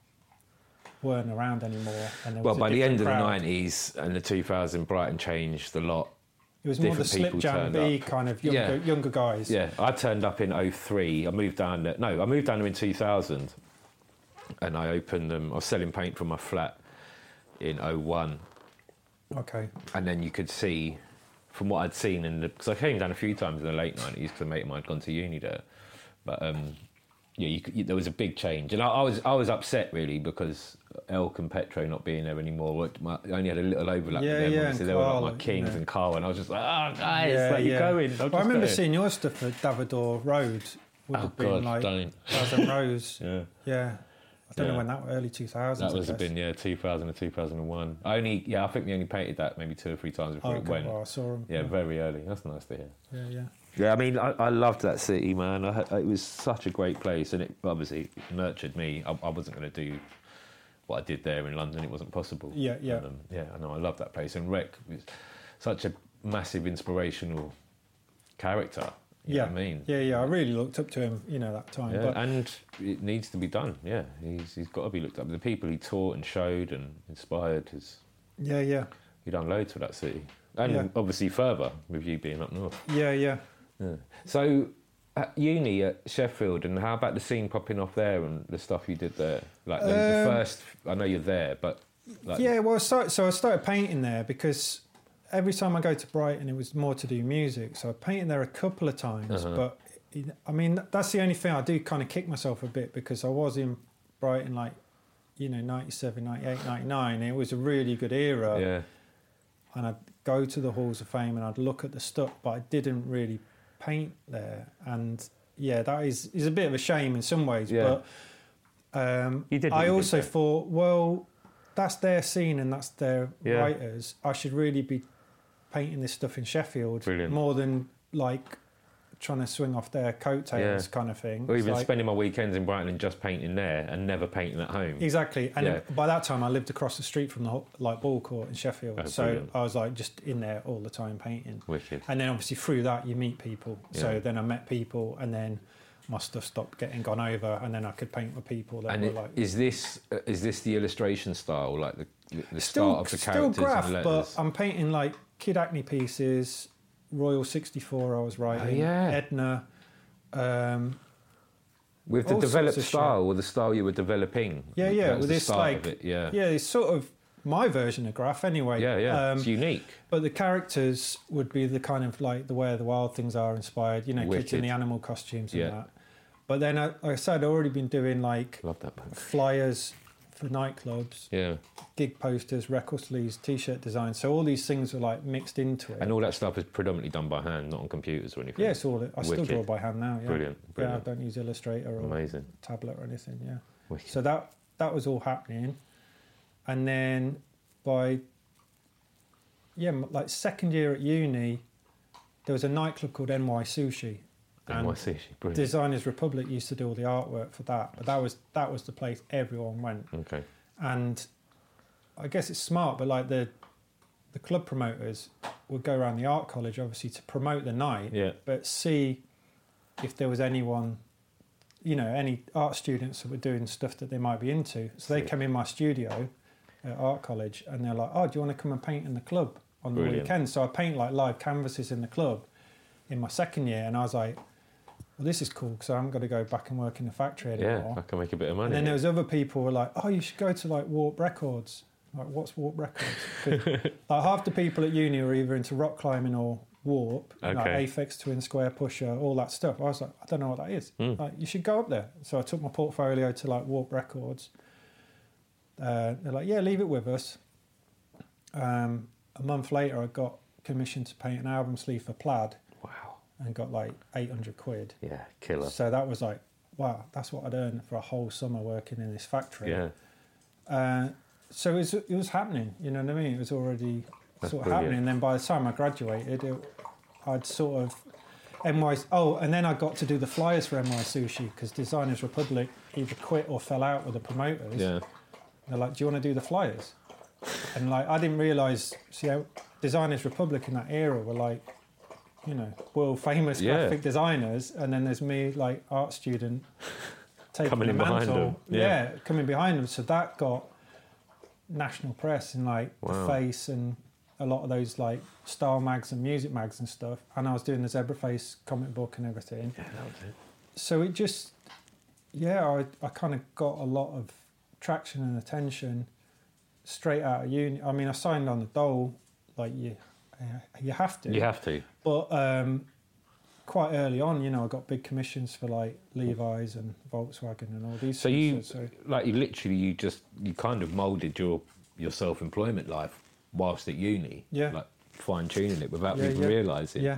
weren't around anymore. And there Well, was a by the end of different the crowd. nineties and the two thousand, Brighton changed a lot. It was more the different Slip people Jam turned B up. kind of younger, Yeah. younger guys. Yeah, I turned up in oh three. I moved down there. No, I moved down there in two thousand. And I opened them. I was selling paint from my flat in oh one. Okay. And then you could see, from what I'd seen, in the because I came down a few times in the late nineties because a mate of mine had gone to uni there. But um, yeah, you could, you, there was a big change. And I, I was I was upset, really, because Elk and Petro not being there anymore. My, I only had a little overlap Yeah, with them. yeah, Obviously, and they were like Carl, my kings yeah. and Carl. And I was just like, oh, guys, where you going? I'll Well, I just remember go." seeing your stuff at Davador Road. Would Oh, have been God, like don't. Thousand Rose. Yeah. Yeah. I don't Yeah. know when that early two thousands. That was have been, yeah, two thousand or two thousand one. I only, yeah, I think we only painted that maybe two or three times before Oh, it okay. went. Well, I saw them. Yeah, very early. That's nice to hear. Yeah, yeah. Yeah, I mean, I, I loved that city, man. I, it was such a great place, and it obviously nurtured me. I, I wasn't going to do what I did there in London. It wasn't possible. Yeah, yeah. And, um, yeah, I know. I love that place. And Rec was such a massive inspirational character. You Yeah, know what I mean? yeah, yeah. I really looked up to him, you know, that time. Yeah, but and it needs to be done. Yeah, he's he's got to be looked up. The people he taught and showed and inspired, has yeah, yeah, he done loads for that city, and Yeah. obviously further with you being up north. yeah, yeah. Yeah. So, at uni at Sheffield, and how about the scene popping off there and the stuff you did there? Like the, the Um, first, I know you're there, but like, Yeah, well, so, so I started painting there because every time I go to Brighton, it was more to do music. So I painted there a couple of times, Uh-huh. but I mean, that's the only thing I do kind of kick myself a bit because I was in Brighton like, you know, ninety-seven, ninety-eight, ninety-nine. It was a really good era. yeah, And I'd go to the Halls of Fame and I'd look at the stuff, but I didn't really paint there. And yeah, that is, is a bit of a shame in some ways. Yeah. But um, You did what I you did also there. thought, well, that's their scene and that's their Yeah. writers. I should really be painting this stuff in Sheffield Brilliant. more than like trying to swing off their coattails Yeah. kind of thing. or It's even like- spending my weekends in Brighton and just painting there and never painting at home. Exactly, and Yeah. by that time I lived across the street from the ho- like ball court in Sheffield, Oh, so brilliant. I was like just in there all the time painting. Wicked. And then obviously through that you meet people. So Yeah. then I met people, and then my stuff stopped getting gone over, and then I could paint with people that And were it, like is this uh, is this the illustration style, like the the still start of the still characters graph, and but letters? I'm painting like Kid Acne pieces, Royal sixty-four I was writing, Oh, yeah. Edna. Um, With the all sorts developed of shit. style, or the style you were developing. Yeah, yeah, That was with the this, start like- of it, yeah, yeah, it's sort of my version of graph anyway. yeah, yeah. Um, it's unique. But the characters would be the kind of like the Where the Wild Things Are inspired, you know, kids in Wicked. the animal costumes and Yeah. that. But then, I, like I said, I'd already been doing like Love that book. flyers for nightclubs, Yeah, gig posters, record sleeves, t-shirt designs. So all these things were like mixed into it. and all that stuff is predominantly done by hand, not on computers or anything. Yeah, it's all. I still Wicked. draw by hand now. Yeah. Brilliant, Yeah, I brilliant. don't use Illustrator or Amazing. tablet or anything. Yeah. Wicked. So that that was all happening, and then by yeah, m- like second year at uni, there was a nightclub called N Y Sushi, N Y C, brilliant. Designers Republic used to do all the artwork for that. But that was that was the place everyone went, Okay. and I guess it's smart. But like the the club promoters would go around the art college, obviously, to promote the night, Yeah. but see if there was anyone, you know, any art students that were doing stuff that they might be into. So they Sick. come in my studio at art college and they're like, oh, do you want to come and paint in the club on the Brilliant. weekend? So I paint like live canvases in the club in my second year, and I was like, well, this is cool because I haven't got to go back and work in the factory anymore. Yeah, I can make a bit of money. And then there was other people who were like, oh, you should go to like Warp Records. Like, what's Warp Records? 'Cause, like half the people at uni were either into rock climbing or Warp, like Okay. Aphex, Twin Square, Pusher, all that stuff. I was like, I don't know what that is. Mm. Like, you should go up there. So I took my portfolio to like Warp Records. Uh, they're like, yeah, leave it with us. Um, a month later, I got commissioned to paint an album sleeve for Plaid Wow. and got like eight hundred quid. Yeah, killer. So that was like, wow, that's what I'd earned for a whole summer working in this factory. Yeah. Uh, so it was, it was happening, you know what I mean? It was already That's sort of brilliant. happening. And then by the time I graduated, it, I'd sort of N Y. Oh, and then I got to do the flyers for N Y Sushi because Designers Republic either quit or fell out with the promoters. Yeah. They're like, "Do you want to do the flyers?" And like, I didn't realise. See, how Designers Republic in that era were like, you know, world famous Yeah. graphic designers, and then there's me, like art student, taking Coming the in behind mantle. them, yeah. Yeah, coming behind them. So that got national press in like Wow. The Face and a lot of those like style mags and music mags and stuff. And I was doing the Zebraface comic book and everything. Yeah, that was it. So it just, yeah, I, I kind of got a lot of traction and attention straight out of uni. I mean, I signed on the dole, like you, you have to. You have to. But um, quite early on, you know, I got big commissions for like Levi's and Volkswagen and all these. So things. you, So, like, you literally, you just, you kind of moulded your your self-employment life whilst at uni. Yeah. Like fine-tuning it without Yeah, even yeah. realising. yeah.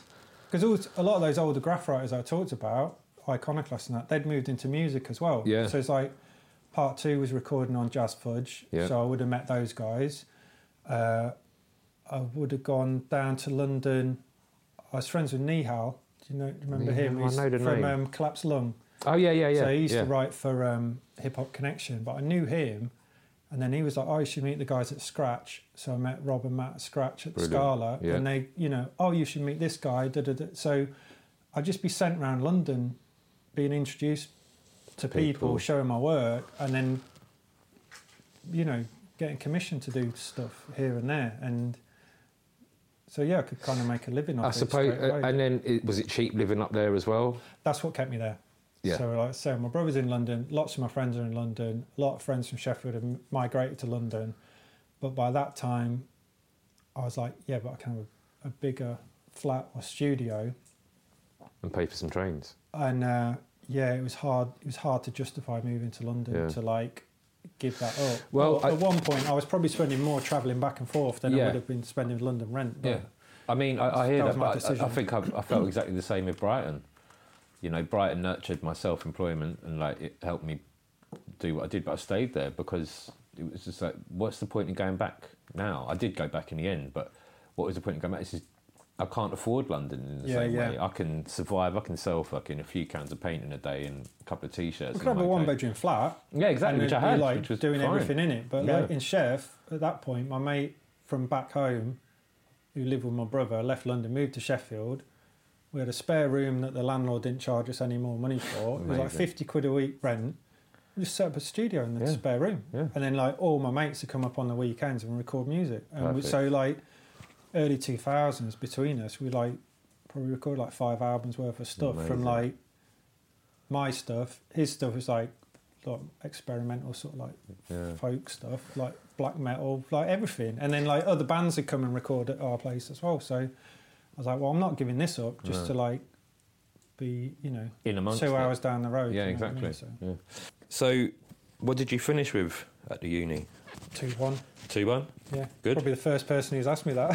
Because a lot of those older graph writers I talked about, Iconoclast and that, they'd moved into music as well. Yeah. So it's like part two was recording on Jazz Fudge. Yeah. So I would have met those guys. Uh, I would have gone down to London. I was friends with Nihal. Do you know? Do you remember him? Nihal, I He's know the from name. Um, Collapsed Lung. Oh, yeah, yeah, yeah. So he used yeah. to write for um, Hip Hop Connection, but I knew him. And then he was like, oh, you should meet the guys at Scratch. So I met Rob and Matt at Scratch at the Brilliant. Scala. Yeah. And they, you know, oh, you should meet this guy. Da, da, da. So I'd just be sent around London, being introduced to people, People. showing my work, and then, you know, getting commissioned to do stuff here and there. And so yeah, I could kind of make a living off I it suppose. straight away. Uh, and then, it, was it cheap living up there as well? That's what kept me there. Yeah. So like I say, my brother's in London, lots of my friends are in London, a lot of friends from Sheffield have migrated to London. But by that time, I was like, yeah, but I can have a, a bigger flat or studio. And pay for some trains. And uh, yeah, it was hard. It was hard to justify moving to London Yeah. to like give that up. Well, Well, I- at one point, I was probably spending more travelling back and forth than I Yeah. would have been spending London rent. But Yeah. I mean, I, I hear That was that, my but I, decision. I think I, I felt exactly the same with Brighton. You know, Brighton nurtured my self-employment and like it helped me do what I did, but I stayed there because it was just like, what's the point in going back now? I did go back in the end, but what was the point in going back? It's just, I can't afford London in the Yeah, same yeah. way. I can survive, I can sell fucking a few cans of paint in a day and a couple of t-shirts. we could have and a I'm okay. one-bedroom flat. Yeah, exactly, and which I it'd be, had, like which was doing fine. everything in it. But Yeah. like in Chef, at that point, my mate from back home, who lived with my brother, left London, moved to Sheffield. We had a spare room that the landlord didn't charge us any more money for. It was like Amazing. fifty quid a week rent. We just set up a studio in the Yeah. spare room. Yeah. And then like all my mates would come up on the weekends and record music. And we, Perfect. so like early two thousands between us, we like probably recorded like five albums worth of stuff Amazing. from like my stuff. His stuff was like, like experimental sort of like Yeah. folk stuff, like black metal, like everything. And then like other bands would come and record at our place as well. So I was like, well, I'm not giving this up just No. to like be, you know, In amongst two it. hours down the road. Yeah, you know what I exactly. mean? So Yeah. So, what did you finish with at the uni? two one, two one? yeah. Good. Probably the first person who's asked me that.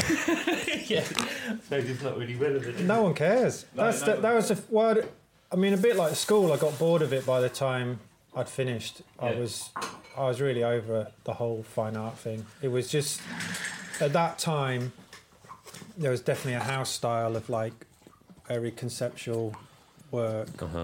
Yeah, so it's not really relevant. No one cares. No, That's no the, that was the word. I mean, a bit like school. I got bored of it by the time I'd finished. I Yeah. was, I was really over the whole fine art thing. It was just at that time there was definitely a house style of like very conceptual work. Uh-huh.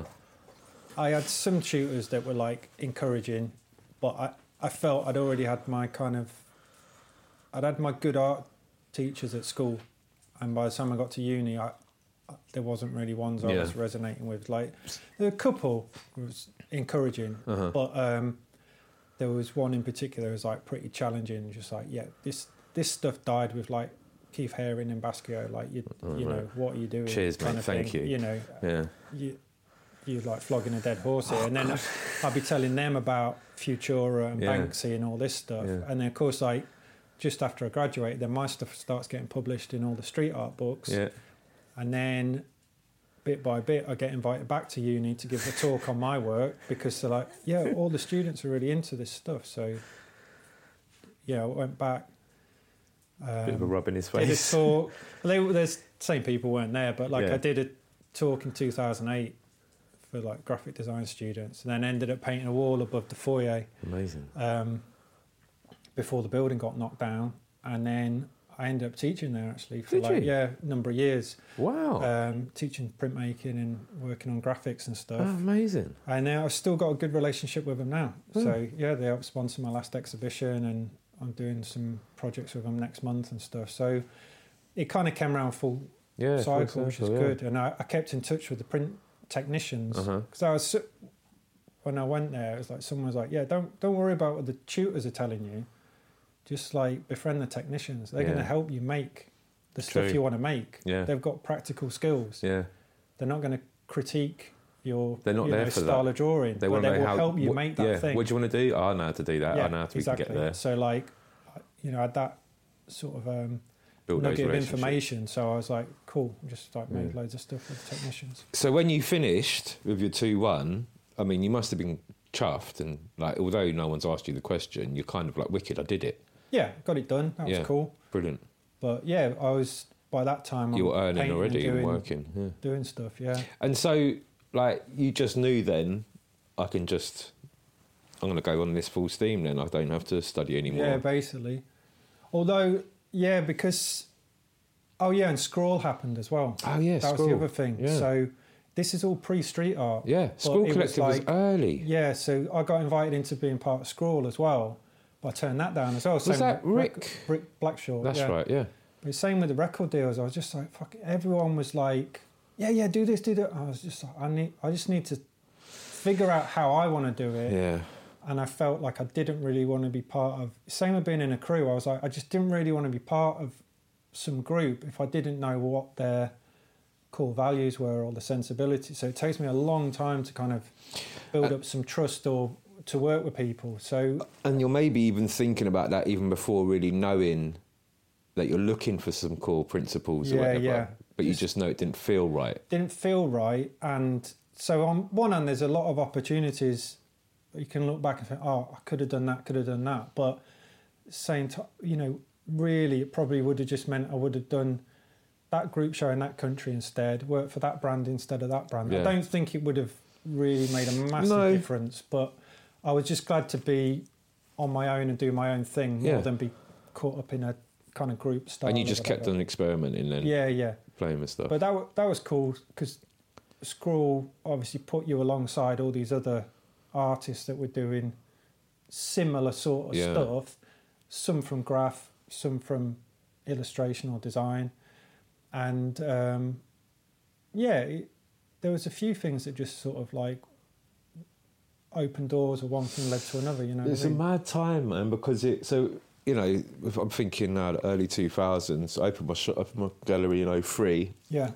I had some tutors that were like encouraging, but I, I felt I'd already had my kind of, I'd had my good art teachers at school, and by the time I got to uni, I, I there wasn't really ones I Yeah. was resonating with. Like there were a couple who was encouraging, Uh-huh. but um, there was one in particular that was like pretty challenging. Just like yeah, this this stuff died with like Keith Haring and Basquiat. Like you Oh, you right. know what are you doing? Cheers, kind mate, of thank thing. you. You know Yeah. you you like flogging a dead horse here, and then I'd be telling them about Futura and Yeah. Banksy and all this stuff, Yeah. and then of course like just after I graduated, then my stuff starts getting published in all the street art books, Yeah. and then bit by bit I get invited back to uni to give a talk on my work because they're like, yeah, all the students are really into this stuff, so yeah, I went back. Um, Bit of a rub in his did a face. talk. Well, they, there's same people weren't there, but like Yeah. I did a talk in two thousand eight for like graphic design students, and then ended up painting a wall above the foyer Amazing. um, before the building got knocked down, and then I ended up teaching there actually for Did like you? yeah a number of years, Wow. um, teaching printmaking and working on graphics and stuff. oh, amazing. And now I've still got a good relationship with them now. Hmm. So yeah, they helped sponsor my last exhibition, and I'm doing some projects with them next month and stuff. So it kind of came around full Yeah. full cycle, which is circle, yeah. good. And I, I kept in touch with the print technicians Uh-huh. because I was so- when I went there, it was like someone was like, "Yeah, don't don't worry about what the tutors are telling you. Just like befriend the technicians. They're going Yeah. to help you make the True. stuff you want to make. Yeah. They've got practical skills. Yeah. They're not going to critique your They're not you there know, for that. style of drawing. They but want to they know will how. help you what- make that yeah. thing. What do you want to do? Oh, I know how to do that. I know how to exactly. we can get there. So like, you know, I had that sort of um, Build those nugget of relationships. information. So I was like, cool, just like made Yeah. loads of stuff with the technicians. So when you finished with your two one, I mean, you must have been chuffed, and like, although no one's asked you the question, you're kind of like, wicked, I did it. Yeah, got it done. That Yeah. was cool. Brilliant. But yeah, I was by that time. You I'm were earning painting already and and doing, working. Yeah. doing stuff. Yeah, And so, like, you just knew then, I can just, I'm going to go on this full steam then. I don't have to study anymore. yeah, basically. Although, yeah, because oh yeah, and Scrawl happened as well. Oh, yeah, that was Scrawl. the other thing. Yeah. So this is all pre-street art. Yeah, but School it Collective was, like- early. Yeah, so I got invited into being part of Scrawl as well, but I turned that down as well. Was Same that with Rick? Rec- Rick Blackshaw. That's yeah. right, yeah. But same with the record deals. I was just like, fuck. Everyone was like, yeah, yeah, do this, do that. I was just like, I need, I just need to figure out how I want to do it. Yeah. And I felt like I didn't really want to be part of. Same with being in a crew. I was like, I just didn't really want to be part of some group if I didn't know what their core values were or the sensibility. So it takes me a long time to kind of build uh, up some trust or to work with people. So and you're maybe even thinking about that even before really knowing that you're looking for some core principles yeah, or whatever. Yeah. But you just know it didn't feel right. Didn't feel right. And so on one hand, there's a lot of opportunities. You can look back and think, oh, I could have done that, could have done that. But same time, you know, really it probably would have just meant I would have done that group show in that country instead, worked for that brand instead of that brand. Yeah. I don't think it would have really made a massive no. difference, but I was just glad to be on my own and do my own thing more yeah. than be caught up in a kind of group style. And you just kept on experimenting then? Yeah, yeah. Playing with stuff. But that, that was cool because Scrawl obviously put you alongside all these other artists that were doing similar sort of yeah. stuff, some from graph, some from illustration or design. And um, yeah, it, there was a few things that just sort of like opened doors, or one thing led to another. You know, it's I mean? a mad time, man. Because it so you know, if I'm thinking now, the early two thousands. I opened my shop, opened my gallery in oh three. Yeah,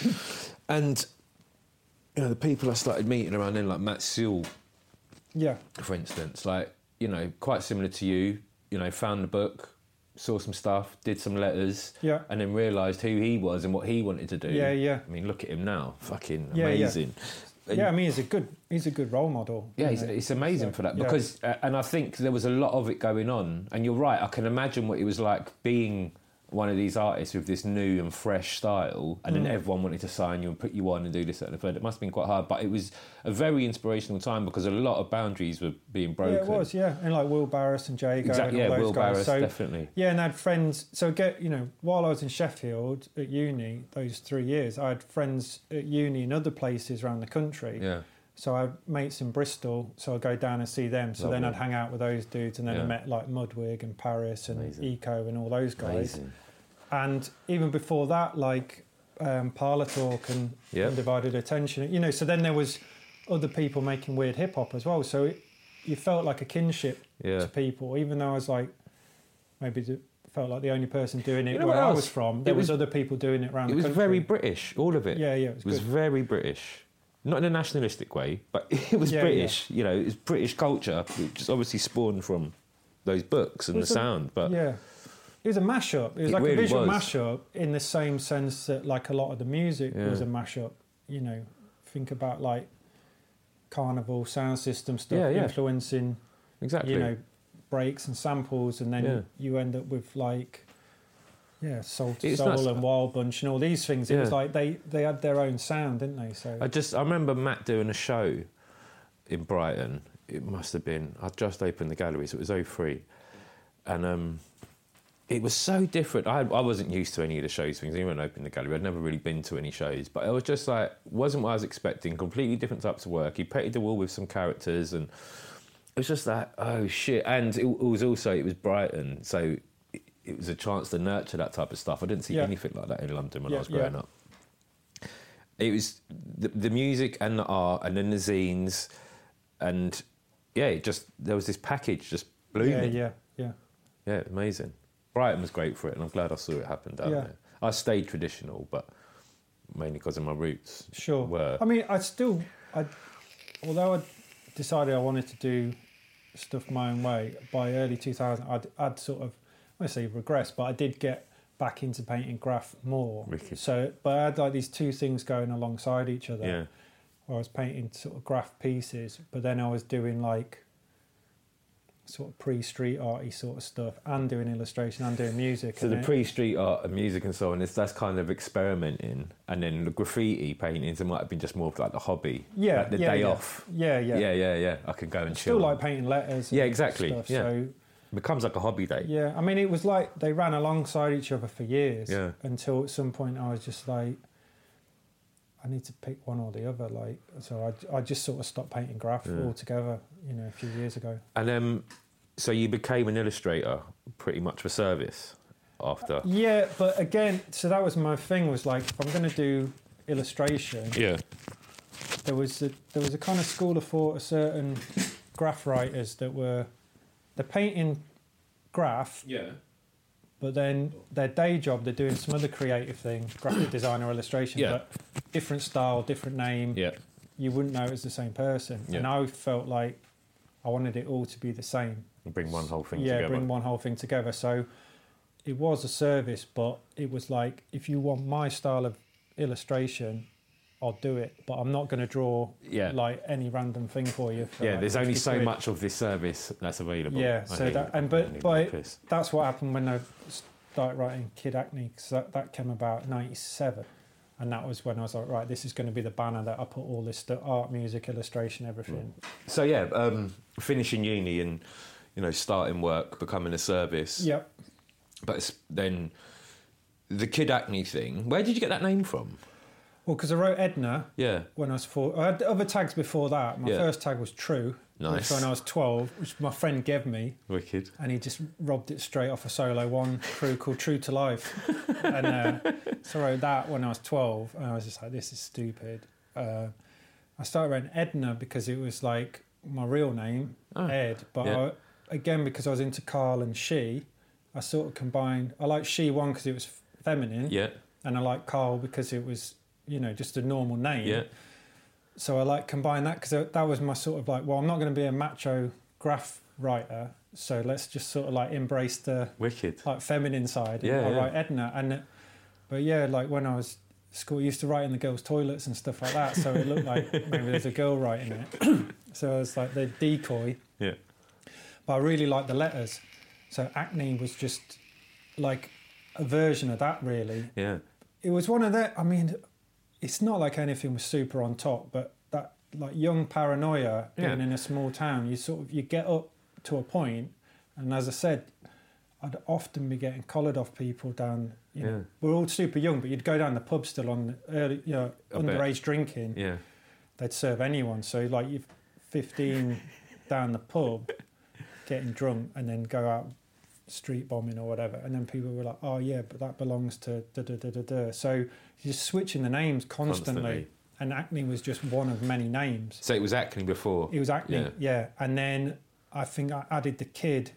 and you know the people I started meeting around then, like Matt Sewell. Yeah, for instance, like you know, quite similar to you. You know, found the book. Saw some stuff, did some letters, yeah. and then realised who he was and what he wanted to do. Yeah, yeah. I mean, look at him now, fucking yeah, amazing. Yeah. yeah, I mean, he's a good, he's a good role model. Yeah, he's, it's amazing so, for that because, yeah. uh, and I think there was a lot of it going on. And you're right, I can imagine what it was like being one of these artists with this new and fresh style, and mm. then everyone wanted to sign you and put you on and do this and the third. It must have been quite hard, but it was a very inspirational time because a lot of boundaries were being broken. Yeah, it was, yeah. And like Will Barris and Jago exactly, and all yeah, those Will guys. Barris, so, definitely. Yeah, and I had friends, so get, you know, while I was in Sheffield at uni, those three years, I had friends at uni in other places around the country. Yeah. So I had mates in Bristol, so I'd go down and see them. So Lovely. Then I'd hang out with those dudes, and then yeah. I met like Mudwig and Paris and Amazing. Eco and all those guys. Amazing. And even before that, like um, Parlour Talk and yep. Undivided Attention, you know, so then there was other people making weird hip hop as well. So it, you felt like a kinship yeah. to people, even though I was like, maybe the, felt like the only person doing it, you know, where I was from. There was, was other people doing it around it the country. It was very British, all of it. Yeah, yeah, it was, it was very British. Not in a nationalistic way, but it was yeah, British. Yeah. You know, it was British culture, which is obviously spawned from those books and the a, sound. But yeah. It was a mashup. It was it like really a visual was. mashup in the same sense that like a lot of the music yeah. was a mashup. You know, think about like Carnival sound system stuff yeah, yeah. influencing, exactly. you know, breaks and samples, and then yeah. you end up with like, yeah, Soul to It's Soul nuts. and Wild Bunch and all these things. It yeah. was like they, they had their own sound, didn't they? So I just I remember Matt doing a show in Brighton. It must have been I'd just opened the gallery, so it was oh three, and um. It was so different. I, I wasn't used to any of the shows things. Even when I opened the gallery, I'd never really been to any shows. But it was just like, wasn't what I was expecting. Completely different types of work. He painted the wall with some characters, and it was just like, oh shit. And it, it was also, it was Brighton, so it, it was a chance to nurture that type of stuff. I didn't see yeah. anything like that in London when yeah, I was growing yeah. up. It was the, the music and the art, and then the zines, and yeah, it just there was this package just blooming. Yeah, yeah, yeah. Yeah, amazing. Brighton was great for it, and I'm glad I saw it happen down yeah. there. I stayed traditional, but mainly because of my roots. Sure. Were. I mean, I still, I, although I decided I wanted to do stuff my own way, by early two thousand, I'd, I'd sort of, I won't say regressed, but I did get back into painting graph more. Wicked. So, but I had like these two things going alongside each other. Yeah. Where I was painting sort of graph pieces, but then I was doing like sort of pre-street arty sort of stuff, and doing illustration and doing music. So the it, pre-street art and music and so on, is that's kind of experimenting, and then the graffiti paintings, it might have been just more of like the hobby, yeah, like the yeah, day yeah. off. Yeah, yeah, yeah, yeah, yeah. I can go and I chill. Still like painting letters. Yeah, and exactly. Stuff, yeah, so, it becomes like a hobby day. Yeah, I mean, it was like they ran alongside each other for years. Yeah. Until at some point I was just like, I need to pick one or the other. Like, so I, I just sort of stopped painting graph yeah. altogether. You know, a few years ago. And then. Um, So you became an illustrator pretty much for service after? Yeah, but again, so that was my thing, was like, if I'm going to do illustration, yeah, there was a, there was a kind of school of thought of certain graph writers that were, they're painting graph, yeah, But then their day job, they're doing some other creative thing, graphic design or illustration, Yeah. but different style, different name. Yeah. You wouldn't know it was the same person. Yeah. And I felt like I wanted it all to be the same. Bring one whole thing yeah, together. bring one whole thing together. So it was a service, but it was like, if you want my style of illustration, I'll do it, but I'm not going to draw Yeah. like any random thing for you. For Yeah, like there's only fifty so quid. much of this service that's available. Yeah, I so hate that it. and I but need but my piss. that's what happened when I started writing Kid Acne, because that, that came about ninety-seven, and that was when I was like, right, this is going to be the banner that I put all this stuff, art, music, illustration, everything. So yeah, um, finishing uni and you know starting work, becoming a service. Yep. But it's then the Kid Acne thing. Where did you get that name from? Well, because I wrote Edna Yeah. when I was four. I had other tags before that. My Yeah. first tag was True, Nice. which when I was twelve, which my friend gave me, Wicked. and he just robbed it straight off a solo one crew called True to Life. And uh, so I wrote that when I was twelve, and I was just like, this is stupid. Uh, I started writing Edna because it was like my real name, Oh, Ed. But yeah. I, again, because I was into Carl and she, I sort of combined. I like she one because it was feminine, Yeah. and I like Carl because it was, you know, just a normal name. Yeah. So I like combine that because that was my sort of like, well, I'm not going to be a macho graph writer, so let's just sort of like embrace the Wicked. like feminine side. Yeah, I yeah. write Edna, and it- but yeah, like when I was at school, I used to write in the girls' toilets and stuff like that, so it looked like maybe there's a girl writing it. So I was like the decoy. Yeah. But I really liked the letters, so Acne was just like a version of that, really. Yeah. It was one of the, I mean, it's not like anything was super on top, but that like young paranoia being Yeah. in a small town, you sort of, you get up to a point, and as I said, I'd often be getting collared off people down, you know, Yeah. we're all super young, but you'd go down the pub still on early, you know, I bet. underage drinking, Yeah. they'd serve anyone. So like you're fifteen down the pub, getting drunk, and then go out street bombing or whatever, and then people were like, oh yeah, but that belongs to da da da da da. So you're just switching the names constantly, Constantly. and Acne was just one of many names. So it was Acne before. It was Acne, Yeah. yeah. And then I think I added the Kid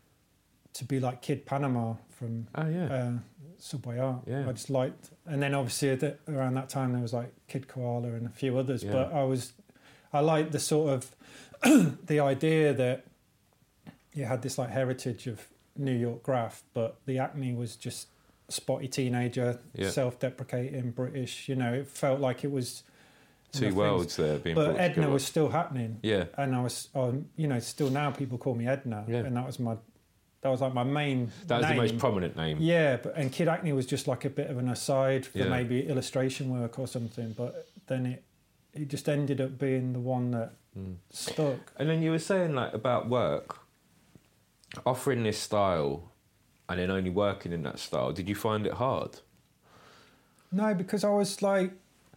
to be like Kid Panama from Oh yeah. uh, Subway Art. Yeah. I just liked, and then obviously at the, around that time there was like Kid Koala and a few others. Yeah. But I was, I liked the sort of the idea that you had this like heritage of New York graph, but the Acne was just spotty teenager, Yeah. self-deprecating British. You know, it felt like it was Two the things. worlds there being But brought Edna together. was still happening, Yeah. and I was, um, you know, still now people call me Edna, Yeah. and that was my, that was like my main. That was name. the most prominent name. Yeah, but and Kid Acne was just like a bit of an aside for Yeah. maybe illustration work or something. But then it it just ended up being the one that Mm. stuck. And then you were saying like about work, offering this style, and then only working in that style. Did you find it hard? No, because I was like,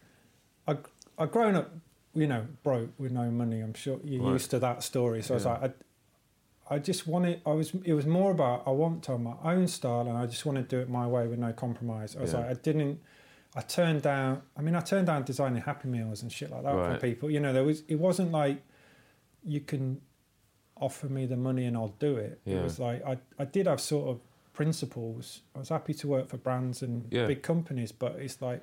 I I grown up, you know, broke with no money. I'm sure you're Right. used to that story. So I was Yeah. like, I, I just wanted. I was. It was more about I want to have my own style, and I just want to do it my way with no compromise. I was Yeah. like, I didn't. I turned down. I mean, I turned down designing Happy Meals and shit like that Right. for people. You know, there was. It wasn't like you can offer me the money and I'll do it. Yeah. It was like I. I did have sort of principles. I was happy to work for brands and Yeah. big companies, but it's like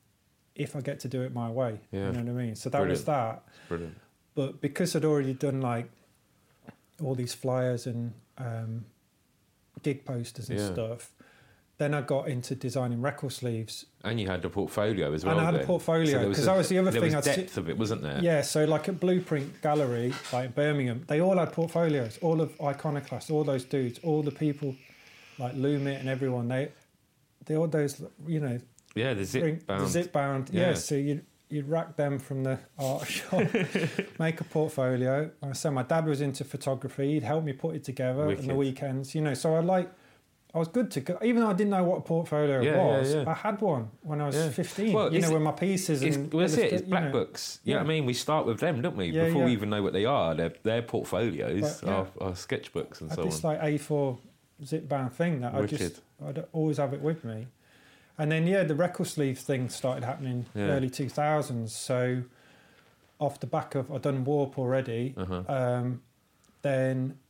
if I get to do it my way, Yeah. you know what I mean. So that was that. Brilliant. But because I'd already done like all these flyers and um, gig posters and Yeah. stuff, then I got into designing record sleeves. And you had a portfolio as well. And I had a then. portfolio, So there was 'cause a- that was the other there thing was I'd see- depth of it, wasn't there? Yeah, so like at Blueprint Gallery, like Birmingham, they all had portfolios. All of Iconoclast, all those dudes, all the people like Lumit and everyone. They, they all those, you know, Yeah, the zip bring- bound. the zip bound. Yeah. Yeah. So you you'd rack them from the art shop, make a portfolio. I said my dad was into photography. He'd help me put it together on Wicked. the weekends. You know, so I like. I was good to go, even though I didn't know what a portfolio Yeah, yeah, was. yeah. I had one when I was Yeah. fifteen. Well, you know, it's- with my pieces It's, and well, that's it. illustra- It's you black know. books. You know Yeah. what I mean? We start with them, don't we? Yeah, Before we yeah. even know what they are. They're, they're portfolios, But, yeah. our, our sketchbooks and I had so this on. like A four zip bound thing that I Wicked. just I'd always have it with me. And then yeah, the record sleeve thing started happening Yeah. early two thousands. So off the back of I'd done Warp already, Uh-huh. um, then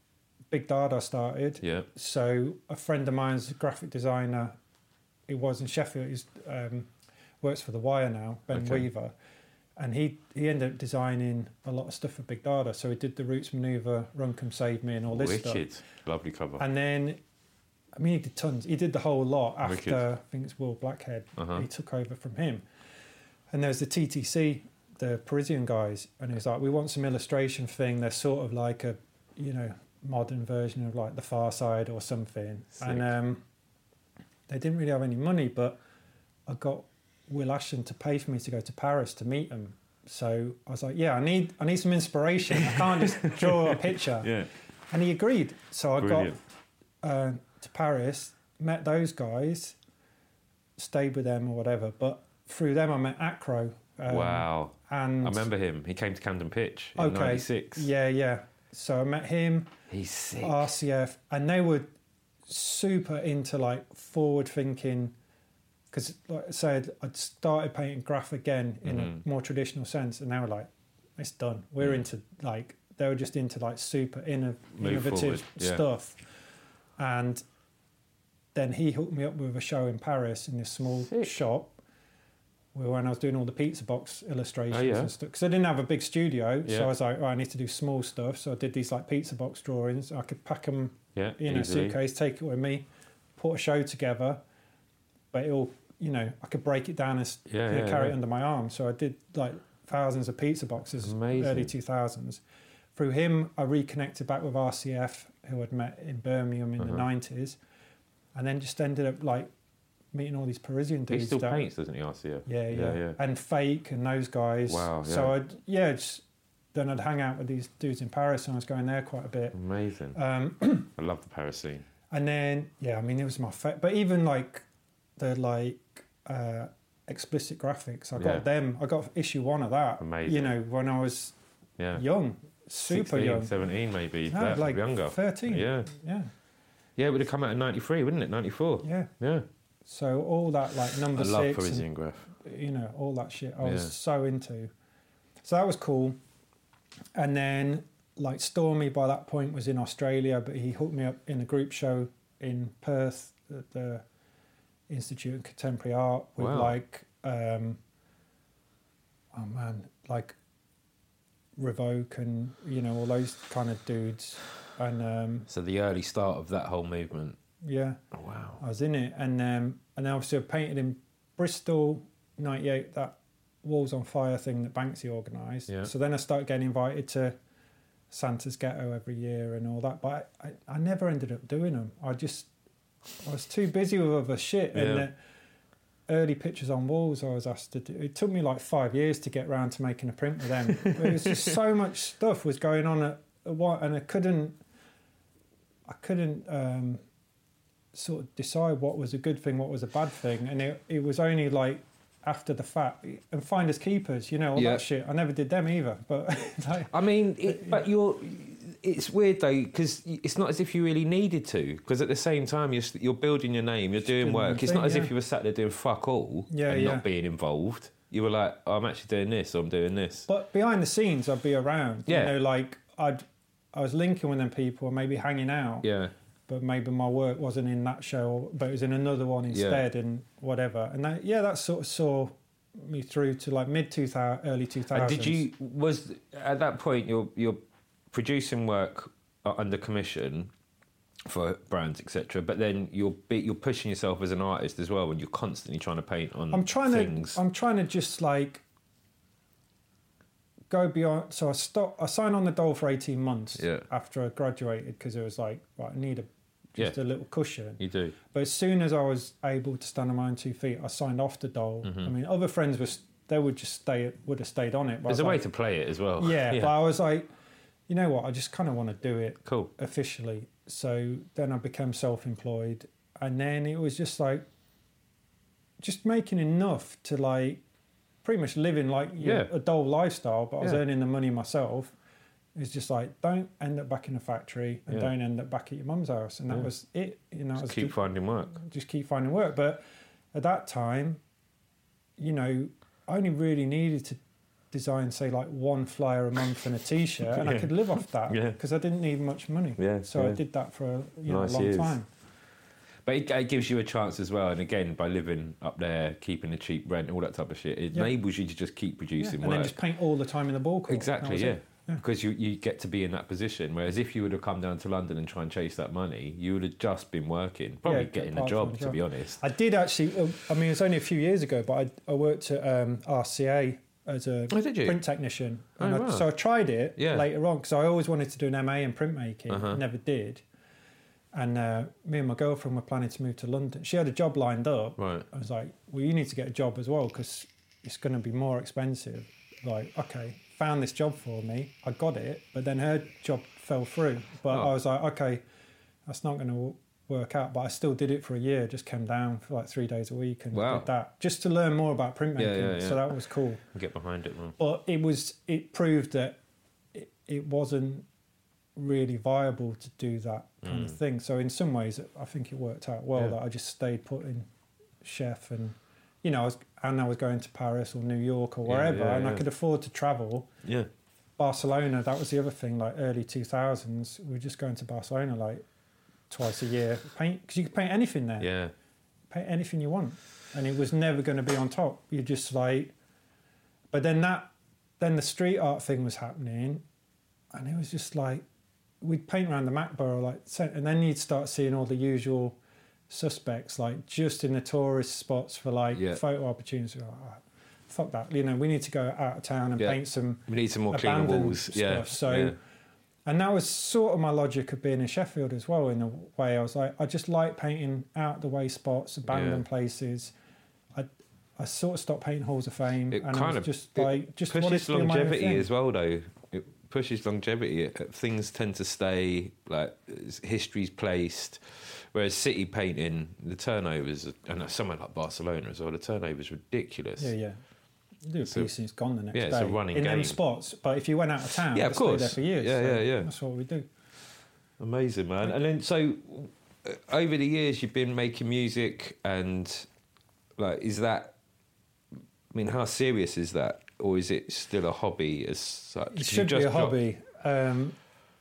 Big Dada started. Yeah. So a friend of mine's a graphic designer. He was in Sheffield. He's um, works for The Wire now, Ben Okay. Weaver. And he, he ended up designing a lot of stuff for Big Dada. So he did the Roots Maneuver, Run Come Save Me and all this Wicked. stuff. Lovely cover. And then, I mean, he did tons. He did the whole lot after, Wicked. I think it's Will Blackhead. Uh-huh. He took over from him. And there's the T T C, the Parisian guys. And he was like, we want some illustration thing. They're sort of like a, you know, modern version of like The Far Side or something. Sick. And um, they didn't really have any money, but I got Will Ashton to pay for me to go to Paris to meet him. So I was like, yeah, I need I need some inspiration. I can't just draw a picture. Yeah. And he agreed. So I Brilliant. got uh, to Paris, met those guys, stayed with them or whatever. But through them, I met Acro. Um, Wow. And I remember him. He came to Camden Pitch in okay, ninety-six. yeah, yeah. So I met him, He's sick. R C F, and they were super into like forward thinking. Because, like I said, I'd started painting graph again in Mhm. a more traditional sense, and they were like, "It's done. We're Mm. into like." They were just into like super inno- Move innovative forward, yeah. stuff, and then he hooked me up with a show in Paris in this small Sick. shop. Where when I was doing all the pizza box illustrations Oh, yeah. and stuff, because I didn't have a big studio, Yeah. so I was like, oh, I need to do small stuff. So I did these like pizza box drawings. I could pack them Yeah. in a easily. suitcase, take it with me, put a show together, but it'll, you know, I could break it down and s- Yeah, you know, yeah, carry yeah. it under my arm. So I did like thousands of pizza boxes, Amazing. early two thousands. Through him, I reconnected back with R C F, who I'd met in Birmingham in the Uh-huh. nineties, and then just ended up like meeting all these Parisian He dudes. still that- paints, doesn't he, R C F? yeah, yeah, Yeah, yeah. and Fake and those guys. Wow, So yeah. I'd yeah, just, then I'd hang out with these dudes in Paris, and I was going there quite a bit. Amazing. Um, I love the Paris scene. And then, yeah, I mean, it was my favorite. But even like the like uh, explicit graphics, I got Yeah. them. I got issue one of that. Amazing. You know, when I was Yeah. young, super sixteen, young. seventeen maybe. No, that, like younger. thirteen. Yeah. Yeah, Yeah, it would have come out in ninety-three, wouldn't it? ninety-four. yeah. Yeah. So all that like number I love six, Parisian graph. and, you know, all that shit. I was Yeah. so into. So that was cool. And then like Stormy by that point was in Australia, but he hooked me up in a group show in Perth at the Institute of Contemporary Art with Wow. like um oh man, like Revoke and you know all those kind of dudes, and um So the early start of that whole movement. yeah, Oh, wow. I was in it, and um and then obviously I painted in Bristol ninety-eight, that Walls on Fire thing that Banksy organised. Yeah. So then I started getting invited to Santa's Ghetto every year and all that, but I, I, I never ended up doing them. I just I was too busy with other shit. And Yeah. the early pictures on walls I was asked to do. It took me like five years to get around to making a print with them. It was just so much stuff was going on at, at what, and I couldn't I couldn't um, sort of decide what was a good thing, what was a bad thing, and it it was only like after the fact, and finders keepers, you know, all Yeah. that shit. I never did them either, but like, I mean, it, but you're. It's weird though because it's not as if you really needed to. Because at the same time, you're you're building your name, you're doing doing work. your It's thing, not as yeah. if you were sat there doing fuck all Yeah, and yeah. not being involved. You were like, oh, I'm actually doing this, or I'm doing this. but behind the scenes, I'd be around. Yeah. You know, like I'd I was linking with them people, maybe hanging out. Yeah, But maybe my work wasn't in that show, but it was in another one instead, and whatever. And that, yeah, that sort of saw me through to like mid two thousand, early two and thousands. did you was at that point you're you're producing work uh, under commission for brands, et cetera. But then you're be- you're pushing yourself as an artist as well, and you're constantly trying to paint on I'm trying things. to. I'm trying to just like go beyond. So I stopped. I signed on the dole for eighteen months Yeah. after I graduated because it was like, right, I need a just Yeah. a little cushion. You do. But as soon as I was able to stand on my own two feet, I signed off the dole. Mm-hmm. I mean, other friends were they would just stay would have stayed on it. But I There's was a way like, to play it as well. yeah, but I was like, you know what? I just kind of want to do it Cool. officially. So then I became self-employed, and then it was just like just making enough to like pretty much living like your Yeah. a dull lifestyle, but I was Yeah. earning the money myself. It's just like don't end up back in a factory and Yeah. don't end up back at your mum's house, and that Yeah. was it. You know, it Just was keep just, finding work. just keep finding work. But at that time, you know, I only really needed to design, say, like one flyer a month and a T-shirt, and Yeah. I could live off that Yeah. because I didn't need much money. Yeah, So yeah. I did that for a, you know, Nice a long years. time. But it, it gives you a chance as well, and again, by living up there, keeping the cheap rent, all that type of shit, it Yeah. enables you to just keep Yeah. producing And work. then just paint all the time in the ball court. That Exactly, was yeah. it. Yeah. Because you, you get to be in that position. Whereas if you would have come down to London and try and chase that money, you would have just been working, probably Yeah, getting a part-time job, to job. be honest. I did actually. uh, I mean, it was only a few years ago, but I, I worked at um, R C A as a Oh, did you? print technician. Oh, And I, wow. So I tried it Yeah. later on because I always wanted to do an M A in printmaking. Uh-huh. Never did. And uh, me and my girlfriend were planning to move to London. She had a job lined up. Right. I was like, well, you need to get a job as well because it's going to be more expensive. Like, okay, found this job for me. I got it, but then her job fell through. But Oh. I was like, okay, that's not going to work out. But I still did it for a year, just came down for like three days a week and Wow. did that just to learn more about printmaking. Yeah, yeah, yeah. So that was cool. Get behind it, man. But it was, it proved that it, it wasn't really viable to do that kind of Mm. thing. So in some ways, I think it worked out well Yeah. that I just stayed put in chef and, you know, I was, and I was going to Paris or New York or Yeah, wherever, yeah, and yeah. I could afford to travel. Yeah. Barcelona, that was the other thing, like early two thousands, we were just going to Barcelona like twice a year, paint, because you could paint anything there, Yeah. paint anything you want, and it was never going to be on top. You're just like, but then that, then the street art thing was happening, and it was just like, we'd paint around the Mac Borough, like, and then you'd start seeing all the usual suspects, like just in the tourist spots for like Yeah. photo opportunities. Like, oh, fuck that, you know, we need to go out of town and Yeah. paint some We need some more cleaner abandoned walls. stuff. Yeah. So, yeah. and that was sort of my logic of being in Sheffield as well. In a way, I was like, I just like painting out the way spots, abandoned Yeah. places. I, I sort of stopped painting Halls of Fame, It and I kind was of- just it like, just wanted pushes to do my own longevity thing. as well, though. It pushes longevity. It- Things tend to stay, like, history's placed. Whereas city painting, the turnovers, and somewhere like Barcelona as well, the turnover's ridiculous. Yeah, yeah. You do a So- piece and it's gone the next yeah, day. it's a running in them game. spots. But if you went out of town, Yeah, you'd of stay course. there for years. Yeah, so yeah, yeah. That's what we do. Amazing, man. And then, so, uh, over the years, you've been making music, and, like, is that, I mean, how serious is that? Or is it still a hobby as such? It You should be just a dropped- hobby. Um,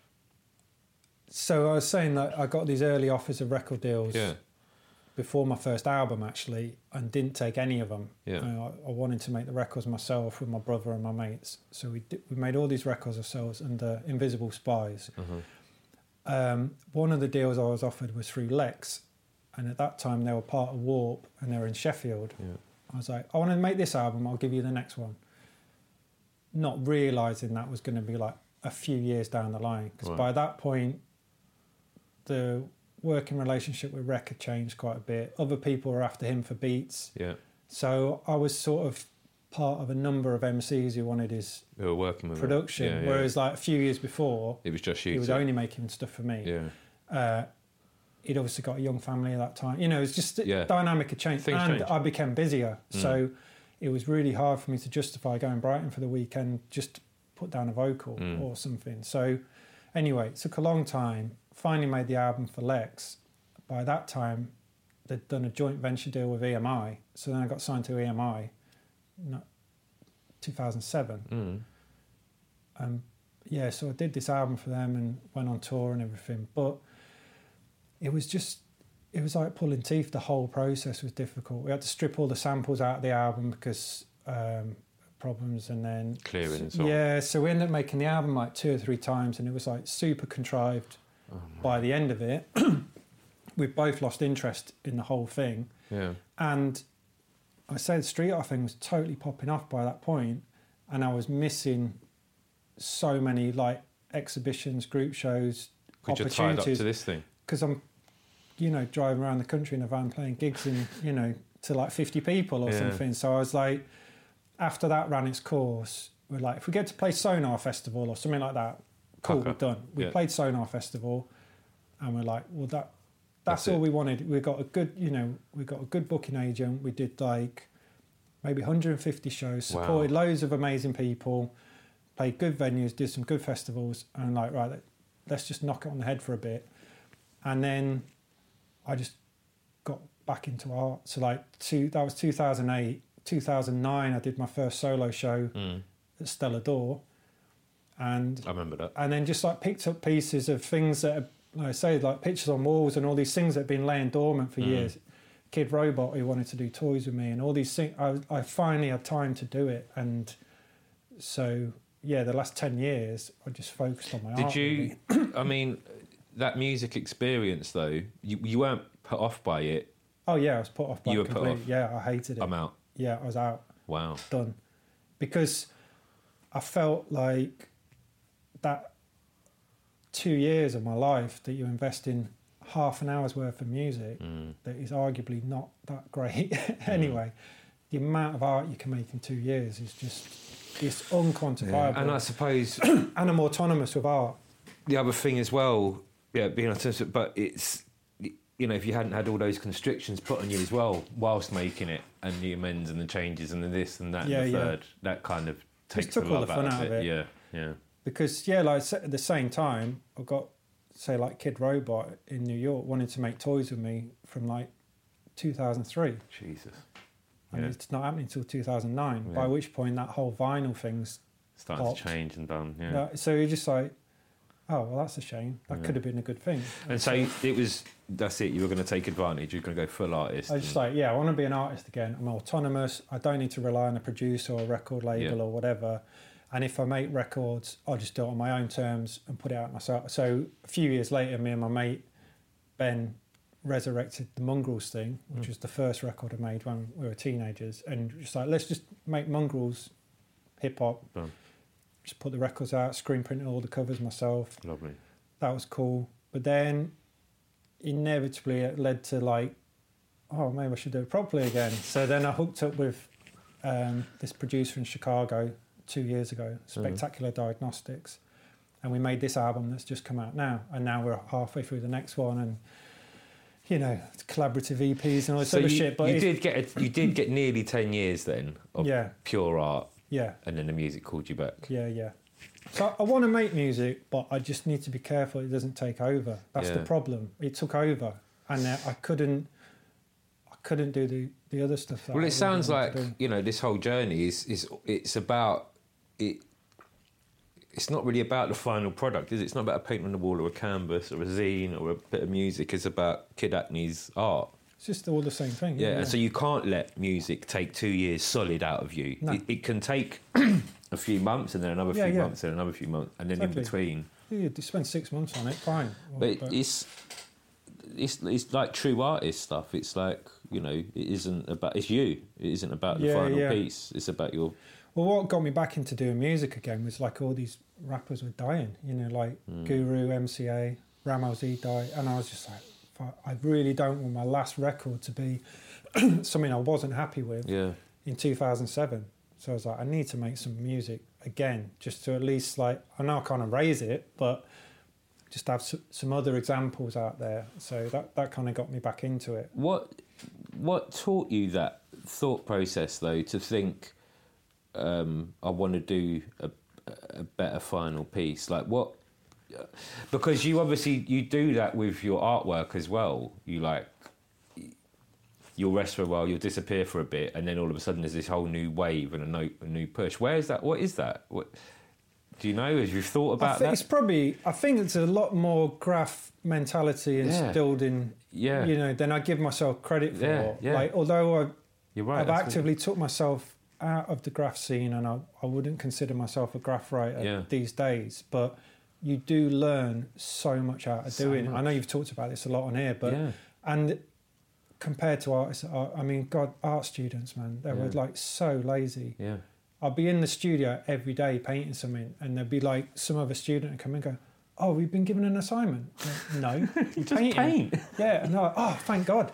so I was saying that I got these early offers of record deals Yeah, before my first album, actually, and didn't take any of them. Yeah. Uh, I, I wanted to make the records myself with my brother and my mates. So we did, we made all these records ourselves under Invisible Spies. uh-huh. Um, one of the deals I was offered was through Lex, and at that time they were part of Warp and they were in Sheffield. Yeah. I was like, I want to make this album, I'll give you the next one. Not realising that was going to be like a few years down the line, because Right. by that point, the working relationship with Rec had changed quite a bit. Other people were after him for beats. Yeah, So I was sort of part of a number of M Cs who wanted his we were working with it. production, Yeah, yeah. whereas like a few years before, It was just you. he was two. only making stuff for me. Yeah, Uh, he'd obviously got a young family at that time. You know, it's just Yeah. dynamic had changed, Things and change. I became busier. Mm. So it was really hard for me to justify going Brighton for the weekend just to put down a vocal Mm. or something. So anyway, it took a long time. Finally made the album for Lex. By that time, they'd done a joint venture deal with E M I. So then I got signed to E M I, no, two thousand seven. Mm. Um, yeah, so I did this album for them and went on tour and everything. But it was just, it was like pulling teeth. The whole process was difficult. We had to strip all the samples out of the album because um, problems, and then Clearing and so on. yeah. So we ended up making the album like two or three times, and it was like super contrived. Oh, By the end of it, we both lost interest in the whole thing. yeah. And I said street art thing was totally popping off by that point, and I was missing so many like exhibitions, group shows, Because you're tied up to opportunities. this thing. Because I'm, you know, driving around the country in a van playing gigs in, you know, to like fifty people or Yeah. something. So I was like, after that ran its course, we're like, if we get to play Sonar Festival or something like that, cool, Pucker. we're done. We Yeah. played Sonar Festival, and we're like, well, that that's, That's all it. we wanted. We got a good, you know, we got a good booking agent. We did like maybe one hundred fifty shows, Wow. supported loads of amazing people, played good venues, did some good festivals, and like, right, let's just knock it on the head for a bit. And then I just got back into art. So like two, that was two thousand eight, two thousand nine. I did my first solo show Mm. at Stella Door, and I remember that. and then just like picked up pieces of things that, are, like I say, like pictures on walls and all these things that have been laying dormant for Mm. years. Kid Robot who wanted to do toys with me, and all these things. I, I finally had time to do it, and so yeah, the last ten years I just focused on my Did art. you? really. I mean, that music experience though, you you weren't put off by it. Oh yeah, I was put off by You it were put completely. off. Yeah, I hated it. I'm out. Yeah, I was out, Wow. done, because I felt like that two years of my life that you invest in half an hour's worth of music Mm. that is arguably not that great anyway. The amount of art you can make in two years is just it's unquantifiable. And I suppose and I'm autonomous with art. the other thing as well, yeah, being autistic, but it's, you know, if you hadn't had all those constrictions put on you as well whilst making it, and the amends and the changes and the this and that Yeah, and the yeah. third, that kind of takes took the all love the fun out, out of of it. it. Yeah, yeah. Because yeah, like at the same time, I've got say like Kid Robot in New York wanted to make toys with me from like two thousand three, Jesus. and Yeah. it's not happening until two thousand nine. Yeah. By which point that whole vinyl thing's Starting popped. to change and done, yeah. Uh, so you're just like, oh well, that's a shame. That Yeah. could have been a good thing. And so it was, that's it, you were going to take advantage, you were going to go full artist. I was just and- like, yeah, I want to be an artist again. I'm autonomous. I don't need to rely on a producer or a record label Yeah. or whatever. And if I make records, I'll just do it on my own terms and put it out myself. So a few years later, me and my mate Ben resurrected the Mongrels thing, which Mm. was the first record I made when we were teenagers. And just like, let's just make Mongrels hip hop. Boom. Just put the records out, screen printed all the covers myself. Lovely. That was cool. But then inevitably it led to like, oh, maybe I should do it properly again. So then I hooked up with um, this producer in Chicago two years ago, Spectacular Diagnostics. And we made this album that's just come out now. And now we're halfway through the next one. And, you know, it's collaborative E Ps and all this So other you, shit. But you it's- did get a, you did get nearly ten years then of Yeah. pure art, yeah, and then the music called you back. yeah, yeah. So I want to make music, but I just need to be careful it doesn't take over. That's the Yeah. problem. It took over, and uh, I couldn't, I couldn't do the, the other stuff. That Well, I it really sounds wanted like, to do. you know, this whole journey is is it's about it. It's not really about the final product, is it? It's not about a paint on the wall or a canvas or a zine or a bit of music. It's about Kid Acne's art. It's just all the same thing. Yeah, isn't and it? so you can't let music take two years solid out of you. No. It, it can take a few months and then another Yeah, few yeah. months and another few months, and then Exactly. in between. Yeah, you spend six months on it, fine. But it's it's it's like true artist stuff. It's like, you know, it isn't about it's you. It isn't about the Yeah, final yeah. piece. It's about your well, what got me back into doing music again was like all these rappers were dying. You know, like Guru, M C A, Ramo Z died, and I was just like, fuck, I really don't want my last record to be something I wasn't happy with. yeah. In two thousand seven. So I was like, I need to make some music again, just to at least like, I know I can't erase it, but just have s- some other examples out there. So that, that kind of got me back into it. What what taught you that thought process though, to think um, I want to do a, a better final piece? Like what? Because you obviously you do that with your artwork as well. You like you'll rest for a while, you'll disappear for a bit, and then all of a sudden there's this whole new wave and a, no, a new push. Where is that? What is that? What do you know? Have you thought I about think that? it's probably, I think it's a lot more graph mentality Yeah. instilled in, Yeah, you know, than I give myself credit for. Yeah, yeah. Like, although I, you're right. I've that's what- actively took myself out of the graph scene, and I, I wouldn't consider myself a graph writer Yeah. these days, but you do learn so much out of So doing it. I much. know you've talked about this a lot on here, but yeah. and compared to artists, I I mean, God, art students, man, they were Yeah. like so lazy. Yeah. I'd be in the studio every day painting something, and there'd be like some other student would come and go, "Oh, we've been given an assignment." I'm like, no, you're painting. Paint. Yeah, and they're like, "Oh, thank God."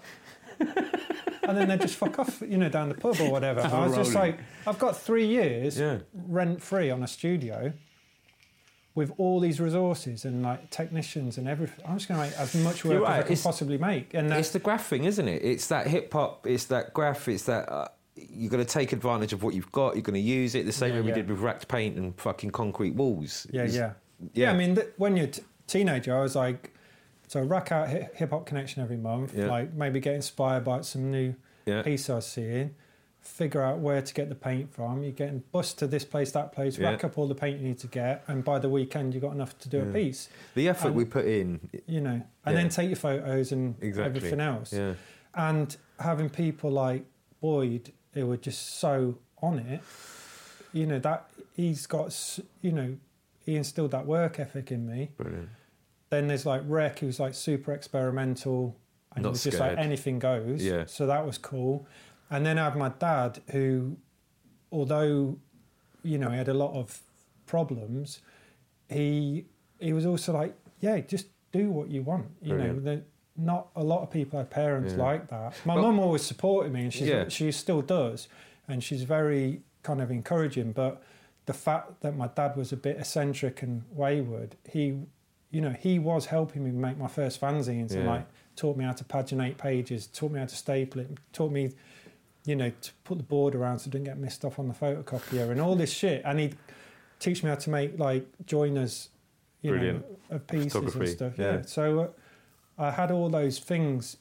And then they just fuck off, you know, down the pub or whatever. And I was just Rolling. like, I've got three years Yeah. rent free on a studio with all these resources and like technicians and everything. I'm just going to make as much work You're as right, I can it's- possibly make. And It's that's, the graph thing, isn't it? It's that hip hop. It's that graph. It's that uh, you're going to take advantage of what you've got. You're going to use it the same Yeah, way we yeah. did with racked paint and fucking concrete walls. yeah, It's- yeah, yeah. yeah. I mean, th- when you're a t- teenager, I was like, so rack out Hip Hop Connection every month, Yeah. like maybe get inspired by some new Yeah. piece I was seeing, figure out where to get the paint from. You're getting bus to this place, that place, Yeah. rack up all the paint you need to get, and by the weekend you've got enough to do Yeah. a piece. The effort And- we put in. You know, and Yeah. then take your photos and Exactly. everything else. Yeah. And having people like Boyd who were just so on it, you know, that he's got, s- you know, he instilled that work ethic in me. Brilliant. Then there's like Rec, who's like super experimental, and Not he was just scared. like anything goes. Yeah. So that was cool. And then I have my dad, who, although, you know, he had a lot of problems, he he was also like, yeah, just do what you want. You Brilliant. know, the, not a lot of people have parents Yeah. like that. My Well- mum always supported me, and she's, Yeah. she still does, and she's very kind of encouraging. But the fact that my dad was a bit eccentric and wayward, he, you know, he was helping me make my first fanzines and Yeah. like taught me how to paginate pages, taught me how to staple it, taught me, you know, to put the board around so it didn't get messed up on the photocopier and all this shit. And he'd teach me how to make like joiners, you Brilliant. know, of pieces and Photography, stuff. yeah. Yeah. So uh, I had all those things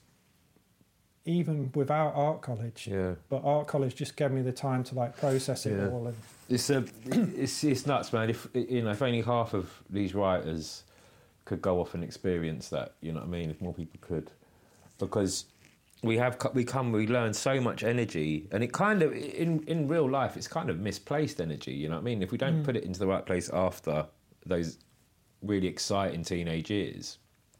even without art college. Yeah. But art college just gave me the time to like process it Yeah. all. And It's a, it's it's nuts, man. If you know, if only half of these writers could go off and experience that, you know what I mean? If more people could, because we have co- we come we learn so much energy, and it kind of in in real life it's kind of misplaced energy. You know what I mean? If we don't Mm. put it into the right place after those really exciting teenage years,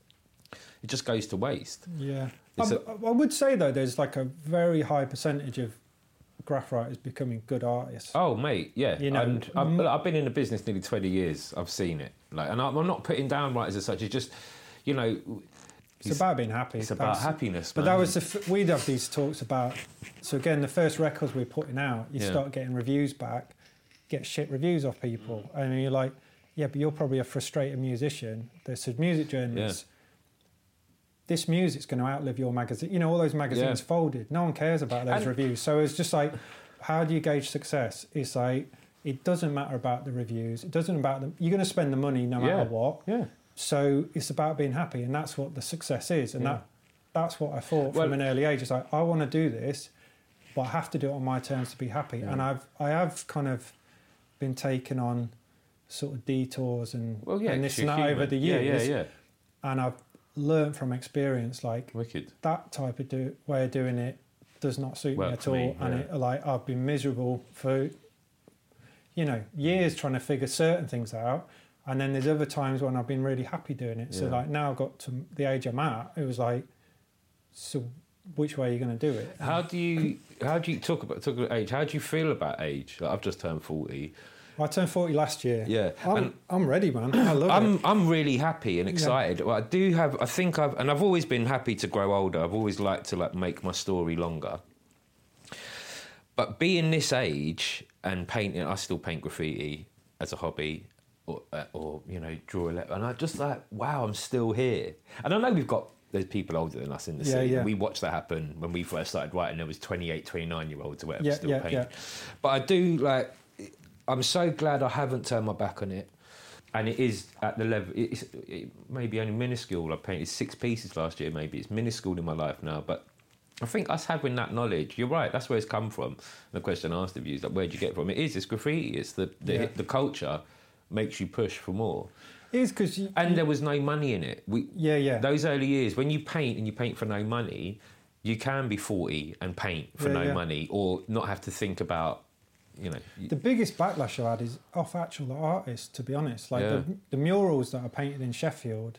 it just goes to waste. yeah. It's I, a- I would say though, there's like a very high percentage of graph writers becoming good artists. Oh, mate, yeah. You know, and I've, mm. I've been in the business nearly twenty years. I've seen it. Like, and I'm I'm not putting down writers as such. It's just, you know, It's about being happy. it's about That's- happiness. But man. that was the f- we'd have these talks about. So again, the first records we're putting out, you Yeah. start getting reviews back, get shit reviews off people, and you're like, yeah, but you're probably a frustrated musician. There's some music journalists. This music's going to outlive your magazine. You know, all those magazines Yeah. folded. No one cares about those And- reviews. So it's just like, how do you gauge success? It's like it doesn't matter about the reviews. It doesn't about them. You're going to spend the money no matter Yeah. what. Yeah. So it's about being happy, and that's what the success is. And Yeah. that that's what I thought Well- from an early age. It's like I want to do this, but I have to do it on my terms to be happy. Yeah. And I've I have kind of been taken on sort of detours and, Well, yeah. and this 'cause and you're that human. over the Yeah, years. yeah, yeah. And I've learned from experience like Wicked. that type of do, way of doing it does not suit Work me at for all. me, And yeah. it, like I've been miserable for you know years trying to figure certain things out. And then there's other times when I've been really happy doing it. So Yeah. like now I've got to the age I'm at, it was like, so which way are you going to do it? How do you how do you talk about talk about age? How do you feel about age? Like, I've just turned forty. I turned forty last year. Yeah. I'm, And- I'm ready, man. I love I'm it. I'm really happy and excited. Well, I do have. I think I've and I've always been happy to grow older. I've always liked to like make my story longer. But being this age and painting, I still paint graffiti as a hobby, or uh, or you know draw a letter, and I just like wow, I'm still here. And I know we've got there's people older than us in the Yeah, scene. yeah. We watched that happen when we first started writing. There was twenty-eight, twenty-nine year olds or whatever Yeah, still yeah, painting. yeah. But I do like. I'm so glad I haven't turned my back on it. And it is at the level, it's it may be only minuscule. I painted six pieces last year, maybe. It's minuscule in my life now. But I think us having that knowledge, you're right, that's where it's come from. The question I asked of you is, like, where'd you get it from? It is, it's graffiti. It's the, the, Yeah. the culture makes you push for more. It is because you, And there was no money in it. We, yeah, yeah. Those early years, when you paint and you paint for no money, you can be forty and paint for Yeah, no yeah. money or not have to think about, you know... you- The biggest backlash I had is off actual artists, to be honest. Like Yeah. the, the murals that I painted in Sheffield,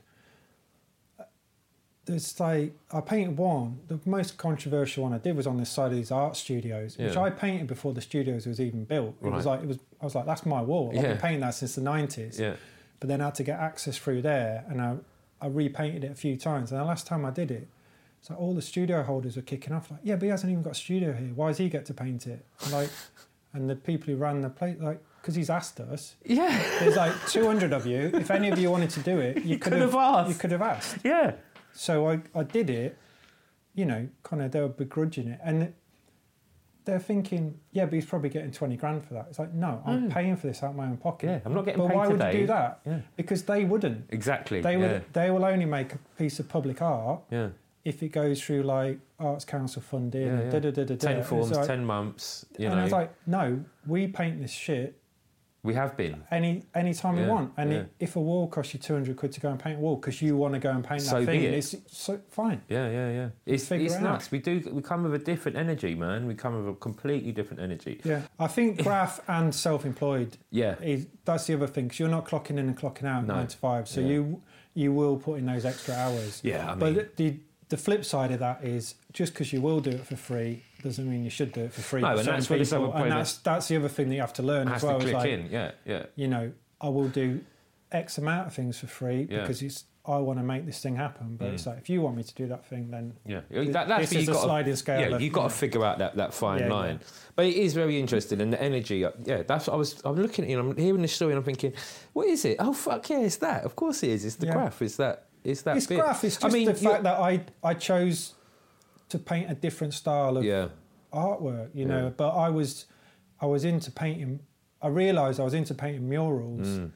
there's like, I painted one, the most controversial one I did was on this side of these art studios, which Yeah. I painted before the studios was even built. It was Right. like, it was, I was like, that's my wall. I've Yeah. been painting that since the nineties. yeah. But then I had to get access through there, and I, I repainted it a few times. And the last time I did it, it's like all the studio holders were kicking off, like, yeah, but he hasn't even got a studio here. Why does he get to paint it? And like, and the people who ran the place, like, because he's asked us. Yeah. There's like two hundred of you. If any of you wanted to do it, you could could have asked. You could have asked. Yeah. So I, I did it. You know, kind of they were begrudging it, and they're thinking, yeah, but he's probably getting twenty grand for that. It's like, no, I'm Mm. paying for this out of my own pocket. Yeah, I'm not getting but paid why would today. you do that? Yeah. Because they wouldn't. Exactly. They yeah. would. They will only make a piece of public art Yeah. if it goes through like Arts Council funding, Yeah, and yeah. da da da da da. ten it's forms, like- ten months. You and know, I was like, no, we paint this shit we have been. any any time Yeah, we want. And yeah. it, if a wall costs you two hundred quid to go and paint a wall because you want to go and paint So that thing, be it. it's so fine. Yeah, yeah, yeah. It's Figure it's it nuts. out. We do. We come with a different energy, man. We come with a completely different energy. Yeah, I think graph and self-employed Yeah. is that's the other thing because you're not clocking in and clocking out No. nine to five, so Yeah. you you will put in those extra hours. Yeah, I mean, But the the flip side of that is just because you will do it for free doesn't mean you should do it for free. No, for and certain that's where the people. self-employed- and that's that's the other thing that you have to learn has as well. to is click like, in. Yeah, yeah. you know, I will do X amount of things for free Yeah. because it's I want to make this thing happen. But Mm. it's like if you want me to do that thing, then Yeah, Th- that, that's this where is you've a got sliding scale Yeah, of- you've got yeah. to figure out that, that fine Yeah, yeah. line. But it is very interesting, and the energy. uh, Yeah, that's. I was. I'm looking at you. And I'm hearing the story, and I'm thinking, what is it? Oh fuck yeah, it's that. Of course it is. It's the Yeah. graph. It's that. It's that. it's bit. graph. It's just I mean, the you're- fact that I I chose to paint a different style of Yeah. artwork, you know. Yeah. But I was, I was into painting. I realised I was into painting murals Mm.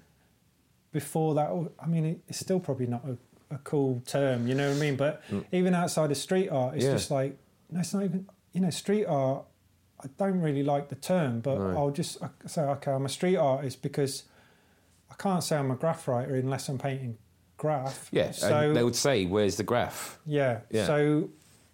before that. I mean, it, it's still probably not a, a cool term, you know what I mean? But Mm. even outside of street art, it's Yeah. just like no, it's not even. You know, street art. I don't really like the term, but No. I'll just I say, okay, I'm a street artist because I can't say I'm a graph writer unless I'm painting graph. Yeah. So and they would say, "Where's the graph?" yeah. Yeah. So,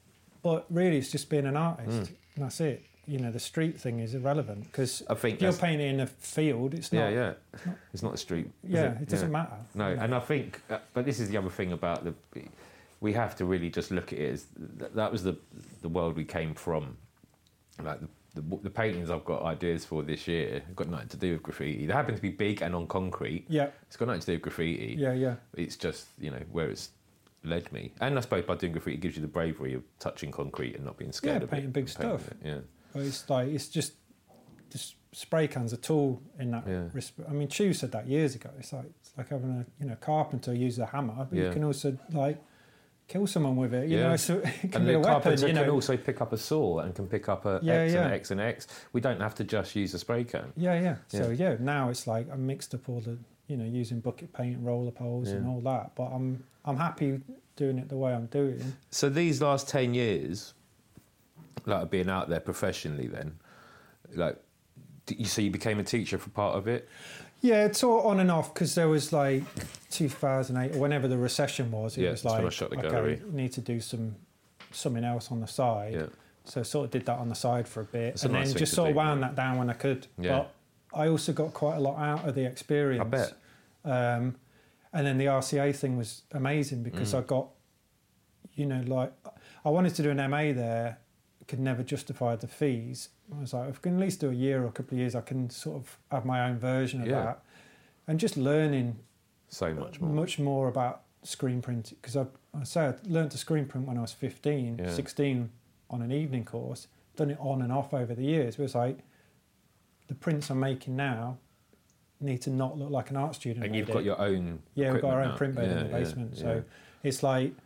but really, it's just being an artist. Mm. And that's it. You know, the street thing is irrelevant because I think if you're that's- painting in a field, it's Yeah, not. yeah. not- It's not a street. is Yeah, it doesn't Yeah. matter. No, you know. and I think, uh, but this is the other thing about the, we have to really just look at it as th- that was the the world we came from. Like the, the, the paintings I've got ideas for this year have got nothing to do with graffiti. They happen to be big and on concrete. Yeah, It's got nothing to do with graffiti. yeah, yeah. It's just, you know, where it's led me. And I suppose by doing graffiti, it gives you the bravery of touching concrete and not being scared Yeah, of painting it. big and painting stuff. it, Yeah. But it's like it's just just spray cans a tool in that. Yeah. Resp- I mean, Chu said that years ago. It's like it's like having a you know carpenter use a hammer, but Yeah. you can also like kill someone with it. You Yeah. know, so it can And be the a weapon. carpenter You can know. also pick up a saw and can pick up a Yeah, X and yeah. an X and X. We don't have to just use a spray can. Yeah, yeah. So yeah, now it's like I mixed up all the you know using bucket paint, roller poles, and Yeah. all that. But I'm I'm happy doing it the way I'm doing it. So these last ten years, like being out there professionally, then, like, d- you so you became a teacher for part of it. Yeah, it's all on and off because there was like two thousand eight or whenever the recession was. It Yeah, was that's when I like shot the okay, gallery. you need to do some something else on the side. Yeah, So I sort of did that on the side for a bit, That's a and nice then thing just to sort of do. wound that down when I could. Yeah. But I also got quite a lot out of the experience. I bet. Um, and then the R C A thing was amazing because Mm. I got, you know, like I wanted to do an M A there, could never justify the fees. I was like, if I can at least do a year or a couple of years, I can sort of have my own version of Yeah. that, and just learning So much more. much more about screen printing because I, I say I learned to screen print when I was fifteen, Yeah. sixteen on an evening course, done it on and off over the years. It was like the prints I'm making now need to not look like an art student. And made you've it. got your own. Yeah, we've got our equipment own now. print bed in Yeah, the yeah, basement. So yeah. it's like,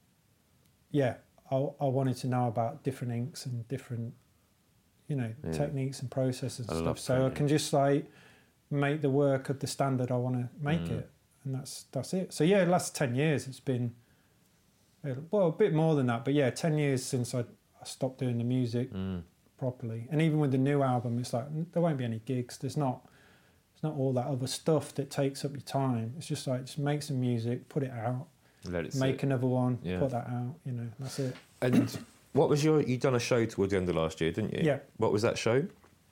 yeah, I, I wanted to know about different inks and different, you know, Yeah. techniques and processes I and love stuff. So I printing. can just like make the work of the standard I want to make Mm. it, and that's that's it. So yeah, the last ten years it's been, uh, well, a bit more than that, but yeah, ten years since I, I stopped doing the music Mm. properly, and even with the new album, it's like there won't be any gigs. There's not. It's not all that other stuff that takes up your time. It's just like just make some music, put it out, Let it make sit. another one, Yeah. put that out. You know, that's it. And what was your? You done a show towards the end of last year, didn't you? Yeah. What was that show?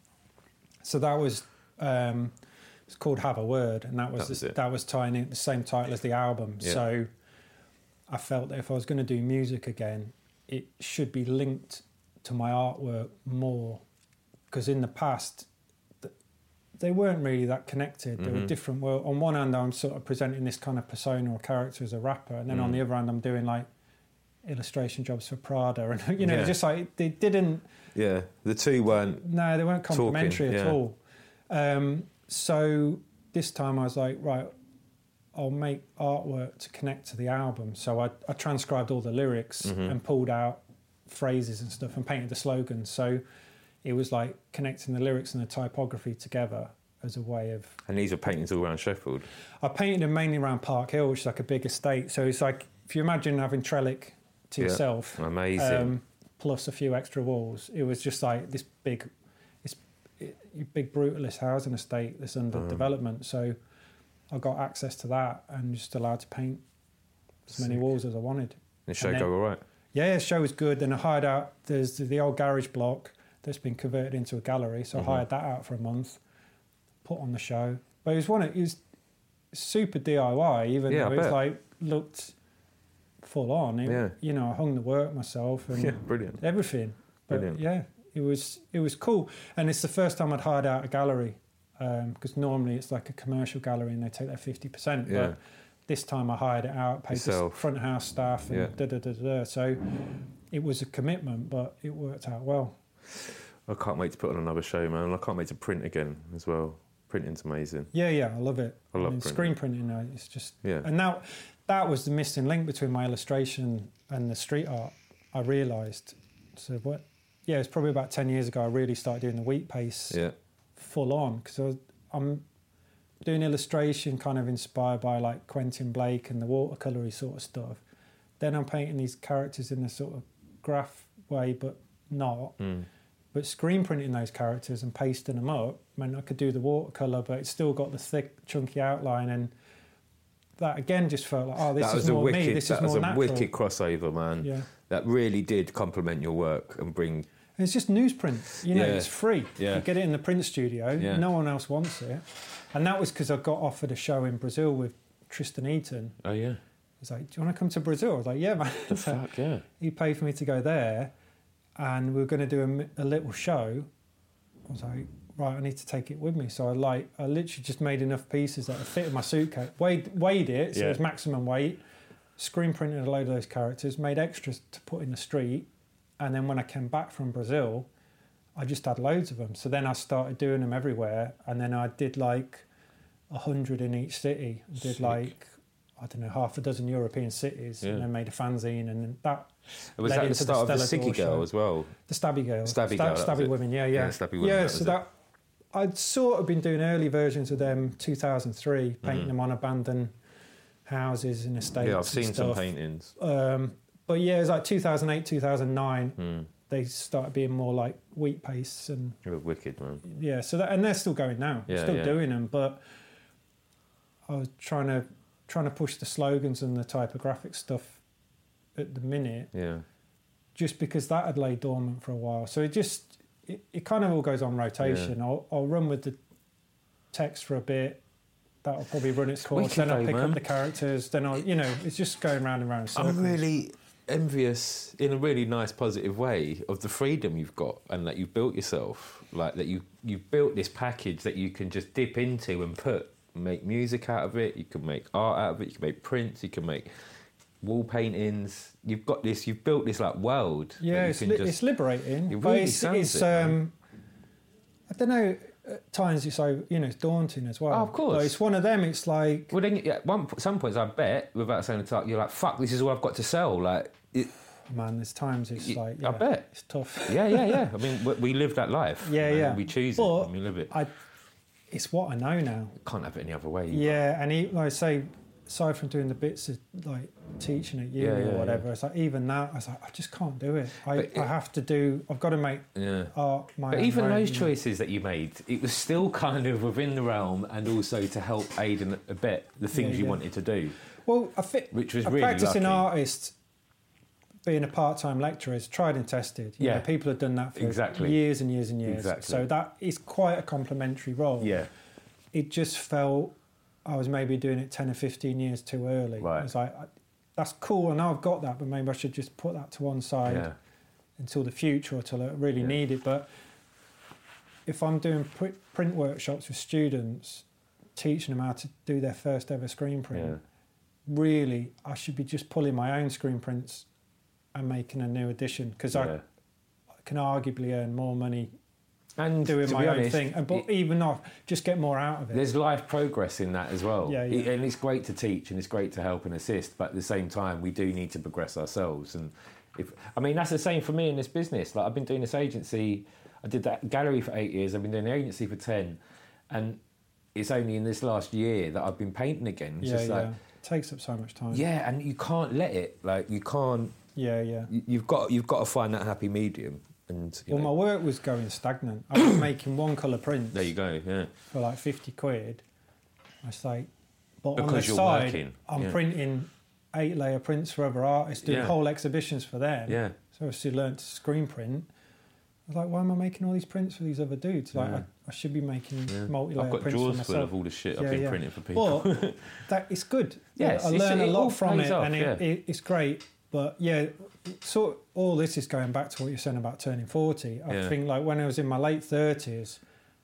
So that was um, it's called Have a Word, and that was That was the, it. that was tying in the same title as the album. Yeah. So I felt that if I was going to do music again, it should be linked to my artwork more, because in the past th- they weren't really that connected. They were Mhm. different. Well, on one hand, I'm sort of presenting this kind of persona or character as a rapper, and then on Mm. the other hand, I'm doing like illustration jobs for Prada, and you know, Yeah. just like they didn't. Yeah, the two weren't. No, they weren't complimentary Talking, at yeah. all. Um, so this time I was like, right, I'll make artwork to connect to the album. So I, I transcribed all the lyrics Mhm. and pulled out phrases and stuff and painted the slogans. So it was like connecting the lyrics and the typography together as a way of... And these are paintings all around Sheffield. I painted them mainly around Park Hill, which is like a big estate. So it's like, if you imagine having Trellick to Yeah. yourself. Amazing. Um, plus a few extra walls. It was just like this big, this big brutalist housing estate that's under Mm. development. So I got access to that and just allowed to paint as many Sick. walls as I wanted. The show and go then- all right. Yeah, the show was good. Then I hired out, there's the old garage block that's been converted into a gallery. So Mhm. I hired that out for a month, put on the show. But it was one of, it was super D I Y, even Yeah, I though it was bet. like, looked full on. It, Yeah. You know, I hung the work myself and Yeah, brilliant. everything. But Brilliant. yeah, it was it was cool. And it's the first time I'd hired out a gallery, because normally it's like a commercial gallery and they take their fifty percent. Yeah. But this time I hired it out, paid the Yourself. front of house staff and Yeah. da da da da. So it was a commitment, but it worked out well. I can't wait to put on another show, man. I can't wait to print again as well. Printing's amazing. Yeah, yeah, I love it. I love mean, printing. screen printing. uh, It's just Yeah. and now that was the missing link between my illustration and the street art. I realised. So what? Yeah, it was probably about ten years ago. I really started doing the wheat paste Yeah. full on because I'm doing illustration kind of inspired by like Quentin Blake and the watercolory sort of stuff. Then I'm painting these characters in a sort of graph way, but not. Mm. But screen printing those characters and pasting them up meant I could do the watercolour, but it's still got the thick, chunky outline. And that again just felt like, oh, this that is was a more wicked. me. This that is was more a natural. wicked crossover, man. Yeah. That really did complement your work and bring. And it's just newsprint. You know, Yeah. it's free. Yeah. You get it in the print studio. Yeah. No one else wants it. And that was because I got offered a show in Brazil with Tristan Eaton. Oh yeah. He's like, do you want to come to Brazil? I was like, yeah, man. The fuck yeah. He paid for me to go there and we were going to do a, mi- a little show. I was like, right, I need to take it with me. So I like, I literally just made enough pieces that would fit in my suitcase, weighed, weighed it, so Yeah. it was maximum weight, screen printed a load of those characters, made extras to put in the street. And then when I came back from Brazil, I just had loads of them. So then I started doing them everywhere. And then I did like a hundred in each city. I did Sick. like, I don't know, half a dozen European cities, Yeah. and then made a fanzine, and then that Was led that the into start of the Stella Sicky Door Girl show. as well? The Stabby Girl, Stabby Stab- Girl, that was Stabby it. Women, yeah, yeah, Yeah, Stabby Women, yeah. that So was that I'd sort of been doing early versions of them, two thousand three, painting Mhm. them on abandoned houses and estates. Yeah, I've and seen some stuff. paintings. Um, but yeah, it was like two thousand eight, two thousand nine. Mm. They started being more like wheat pastes and They were wicked, man. yeah. So that and they're still going now. Yeah, still yeah. doing them, but I was trying to trying to push the slogans and the typographic stuff at the minute, Yeah. just because that had laid dormant for a while. So it just it, it kind of all goes on rotation. I'll I'll run with the text for a bit. That'll probably run its course. wicked Then I'll though, pick man. up the characters. Then I'll you know it's just going round and round. in circles. I'm really envious in a really nice, positive way of the freedom you've got and that you've built yourself. Like that you you've built this package that you can just dip into and put make music out of it. You can make art out of it. You can make prints. You can make wall paintings. You've got this. You've built this like world. that Yeah, you it's, can li- just- it's liberating. It but really it's, sounds it's it, man. um, I don't know. At times it's so you know it's daunting as well. Oh, of course. But it's one of them. It's like Well, then at one some points, I bet without saying it, you're like, "Fuck, this is all I've got to sell." Like, it, man, there's times it's Y- like I yeah, bet. it's tough. yeah, yeah, yeah. I mean, we, we live that life. Yeah, you know, yeah. We choose But it and we live it. I, it's what I know now. Can't have it any other way. Yeah, and he, like I say, aside from doing the bits of like teaching at uni Yeah, yeah, or whatever, yeah. it's like even that I was like, I just can't do it. I, But it- I have to do. I've got to make Yeah. art my. But own even way, those you know. choices that you made, it was still kind of within the realm and also to help aid and abet the things Yeah, you yeah. wanted to do. Well, I fit. Which was a really practicing lucky. artist, being a part-time lecturer, is tried and tested. You Yeah. know, people have done that for Exactly. years and years and years. Exactly. So that is quite a complementary role. Yeah. It just felt I was maybe doing it ten or fifteen years too early. Right. It was like, I, that's cool, I know I've got that, but maybe I should just put that to one side Yeah. until the future or till I really Yeah. need it. But if I'm doing pr- print workshops with students, teaching them how to do their first ever screen print, Yeah. really, I should be just pulling my own screen prints and making a new edition because Yeah. I, I can arguably earn more money And doing to my be own honest, thing. And, but it- even off, just get more out of it. there's life progress in that as well. Yeah, yeah. It- and it's great to teach and it's great to help and assist, but at the same time, we do need to progress ourselves. And if I mean, that's the same for me in this business. Like I've been doing this agency, I did that gallery for eight years. I've been doing the agency for ten, and it's only in this last year that I've been painting again. It's yeah, just yeah. like, It takes up so much time. yeah, and you can't let it. Like you can't Yeah, yeah. You- You've got you've got to find that happy medium. And you Well, know, my work was going stagnant. I was making one colour prints there you go. Yeah, for like fifty quid. I was like, but on Because the you're side, working, I'm yeah. printing eight layer prints for other artists, doing Yeah. whole exhibitions for them. yeah, So I obviously learned to screen print. I was like, why am I making all these prints for these other dudes? Like, Yeah. I, I should be making yeah. multi-layer I've got prints for drawers myself. full of all the shit Yeah, I've been yeah. printing for people. But that it's good. Yes, I it's- learn a it all lot from pays it, off, and it, yeah. it, it's great. But yeah, so all this is going back to what you're saying about turning forty. I Yeah. think like when I was in my late thirties,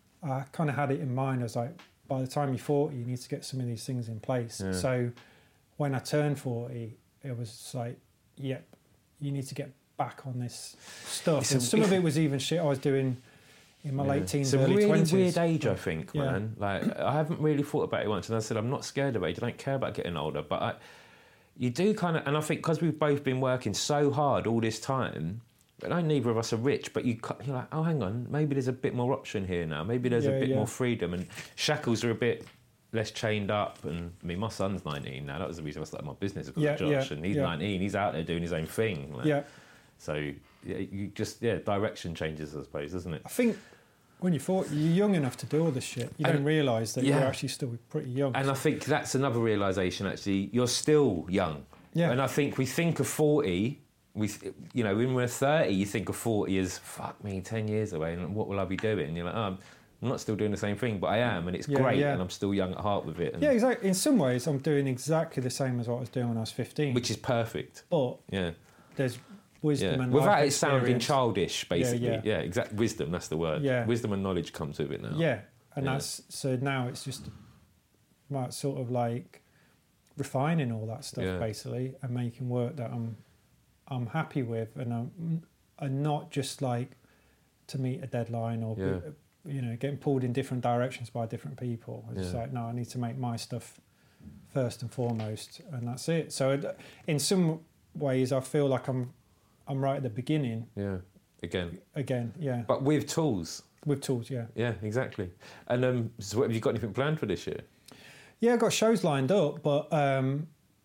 I kind of had it in mind. I was like, by the time you're forty, you need to get some of these things in place. Yeah. So when I turned forty, it was like, yep, you need to get back on this stuff. It's and a- some of it was even shit I was doing in my Yeah. late teens, it's a early really twenties. weird age, I think, Yeah. man. Like I haven't really thought about it once, and I said I'm not scared of age. I don't care about getting older, but I, you do kind of. And I think because we've both been working so hard all this time, I know neither of us are rich, but you cu- you're like, oh, hang on, maybe there's a bit more option here now. Maybe there's Yeah, a bit yeah. more freedom, and shackles are a bit less chained up. And I mean, my son's nineteen now. That was the reason I started my business because Yeah, of Josh, yeah, and he's yeah. nineteen. He's out there doing his own thing. Like, Yeah, So yeah, you just yeah, direction changes, I suppose, doesn't it? I think when you're forty, you're young enough to do all this shit. You And- don't realise that yeah. you're actually still pretty young. And I think that's another realisation. Actually, you're still young. Yeah. And I think we think of forty. We, you know, when we're thirty, you think of forty as fuck me, ten years away, and what will I be doing? And you're like, oh, I'm not still doing the same thing, but I am, and it's Yeah, great, yeah. and I'm still young at heart with it. And, Yeah, exactly. In some ways, I'm doing exactly the same as what I was doing when I was fifteen. which is perfect. but Yeah, there's wisdom yeah. and Without life it sounding experience. childish, basically. yeah. Yeah, exact wisdom. That's the word. Yeah. Wisdom and knowledge comes with it now. Yeah, and Yeah. that's so now it's just like sort of like refining all that stuff Yeah. basically and making work that I'm I'm happy with and I'm and not just like to meet a deadline or Yeah. you know getting pulled in different directions by different people. It's Yeah. like no, I need to make my stuff first and foremost, and that's it. So it- in some ways, I feel like I'm I'm right at the beginning Yeah. Again, again. Yeah, but with tools. with tools. Yeah. Yeah, exactly. And um, so, have you got anything planned for this year? Yeah, I've got shows lined up, but um,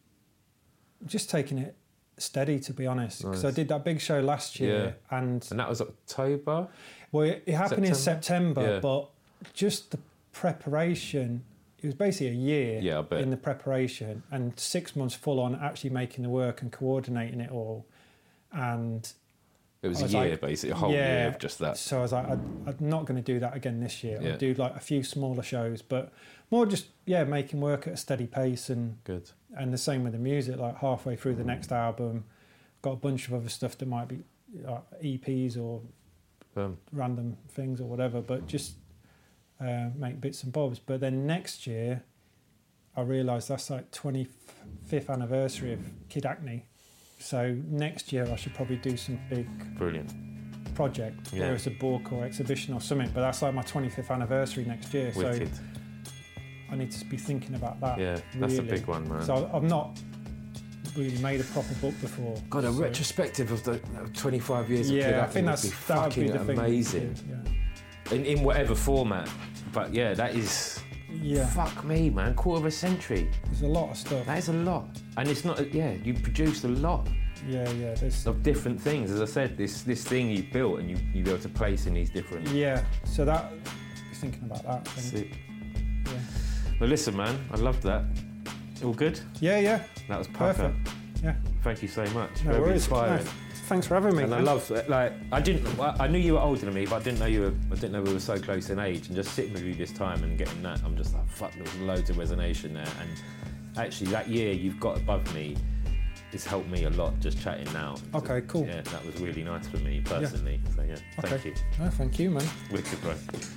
just taking it steady, to be honest. Because I Nice. did that big show last year, and And that was October. well, it, it happened in September, Yeah. but just the preparation. It was basically a year Yeah, I bet. in the preparation, and six months full on actually making the work and coordinating it all. And It was, I was a year, like, basically, a whole yeah, year of just that. So I was like, I, I'm not going to do that again this year. Yeah. I'll do like a few smaller shows, but more just yeah, making work at a steady pace and. Good. And the same with the music, like halfway through the next album, got a bunch of other stuff that might be uh, E Ps or Um, random things or whatever, but just uh, make bits and bobs. But then next year, I realised that's like twenty-fifth anniversary of Kid Acne. So next year I should probably do some big brilliant. project, Yeah. whether it's a book or exhibition or something. But that's like my twenty-fifth anniversary next year. Wicked. So I need to be thinking about that. Yeah, that's a really. big one, man. So I've not really made a proper book before. God, a so- retrospective of the of twenty-five years of Kid Yeah, I Acne think would that's be that would fucking be the thing. amazing. Yeah. In, in whatever format. But yeah, that is... Yeah, Fuck me, man. Quarter of a century. there's a lot of stuff. That is a lot. And it's not... Yeah, you produced a lot Yeah, yeah, there's. of different things. As I said, this this thing you built and you, you be able to place in these different... Yeah, so that. Be thinking about that. I think. Sick. Yeah. Well, listen, man. I loved that. All good? yeah, yeah, That was perfect. perfect. Yeah, Thank you so much. no Very worries. inspiring. No, thanks for having me. And I man. love, like, I didn't, well, I knew you were older than me, but I didn't know you were, I didn't know we were so close in age. And just sitting with you this time and getting that, I'm just like, fuck, there was loads of resonation there. And actually, that year you've got above me has helped me a lot just chatting now. Okay, cool. Yeah, that was really nice for me personally. So yeah, thank Okay. you. No, thank you, man. Wicked, bro.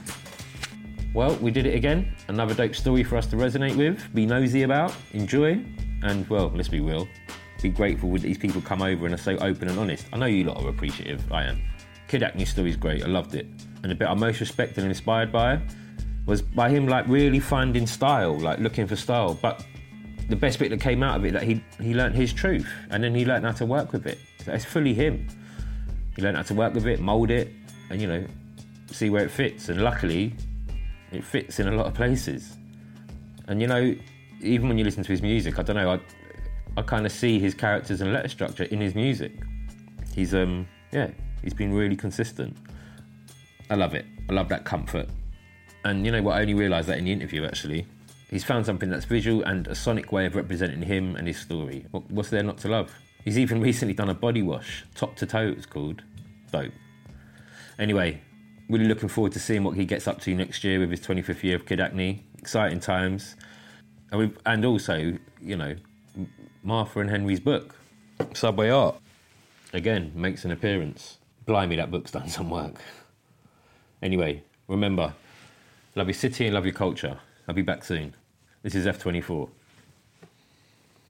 Well, we did it again. Another dope story for us to resonate with, be nosy about, enjoy, and well, let's be real, be grateful when these people come over and are so open and honest. I know you lot are appreciative, I am. Kid Acne's story's great, I loved it. And the bit I'm most respected and inspired by was by him like really finding style, like looking for style. But the best bit that came out of it, that he he learnt his truth and then he learnt how to work with it. So it's fully him. He learnt how to work with it, mould it, and you know, see where it fits. And luckily, it fits in a lot of places. And you know, even when you listen to his music, I don't know, I, I kind of see his characters and letter structure in his music. He's, um, yeah, he's been really consistent. I love it. I love that comfort. And you know what, I only realised that in the interview, actually. He's found something that's visual and a sonic way of representing him and his story. What, what's there not to love? He's even recently done a body wash, top to toe it's called. Dope. Anyway, really looking forward to seeing what he gets up to next year with his twenty-fifth year of Kid Acne. Exciting times. And, we and also, you know, Martha and Henry's book, Subway Art, again, makes an appearance. Blimey, that book's done some work. Anyway, remember, love your city and love your culture. I'll be back soon. This is F twenty-four.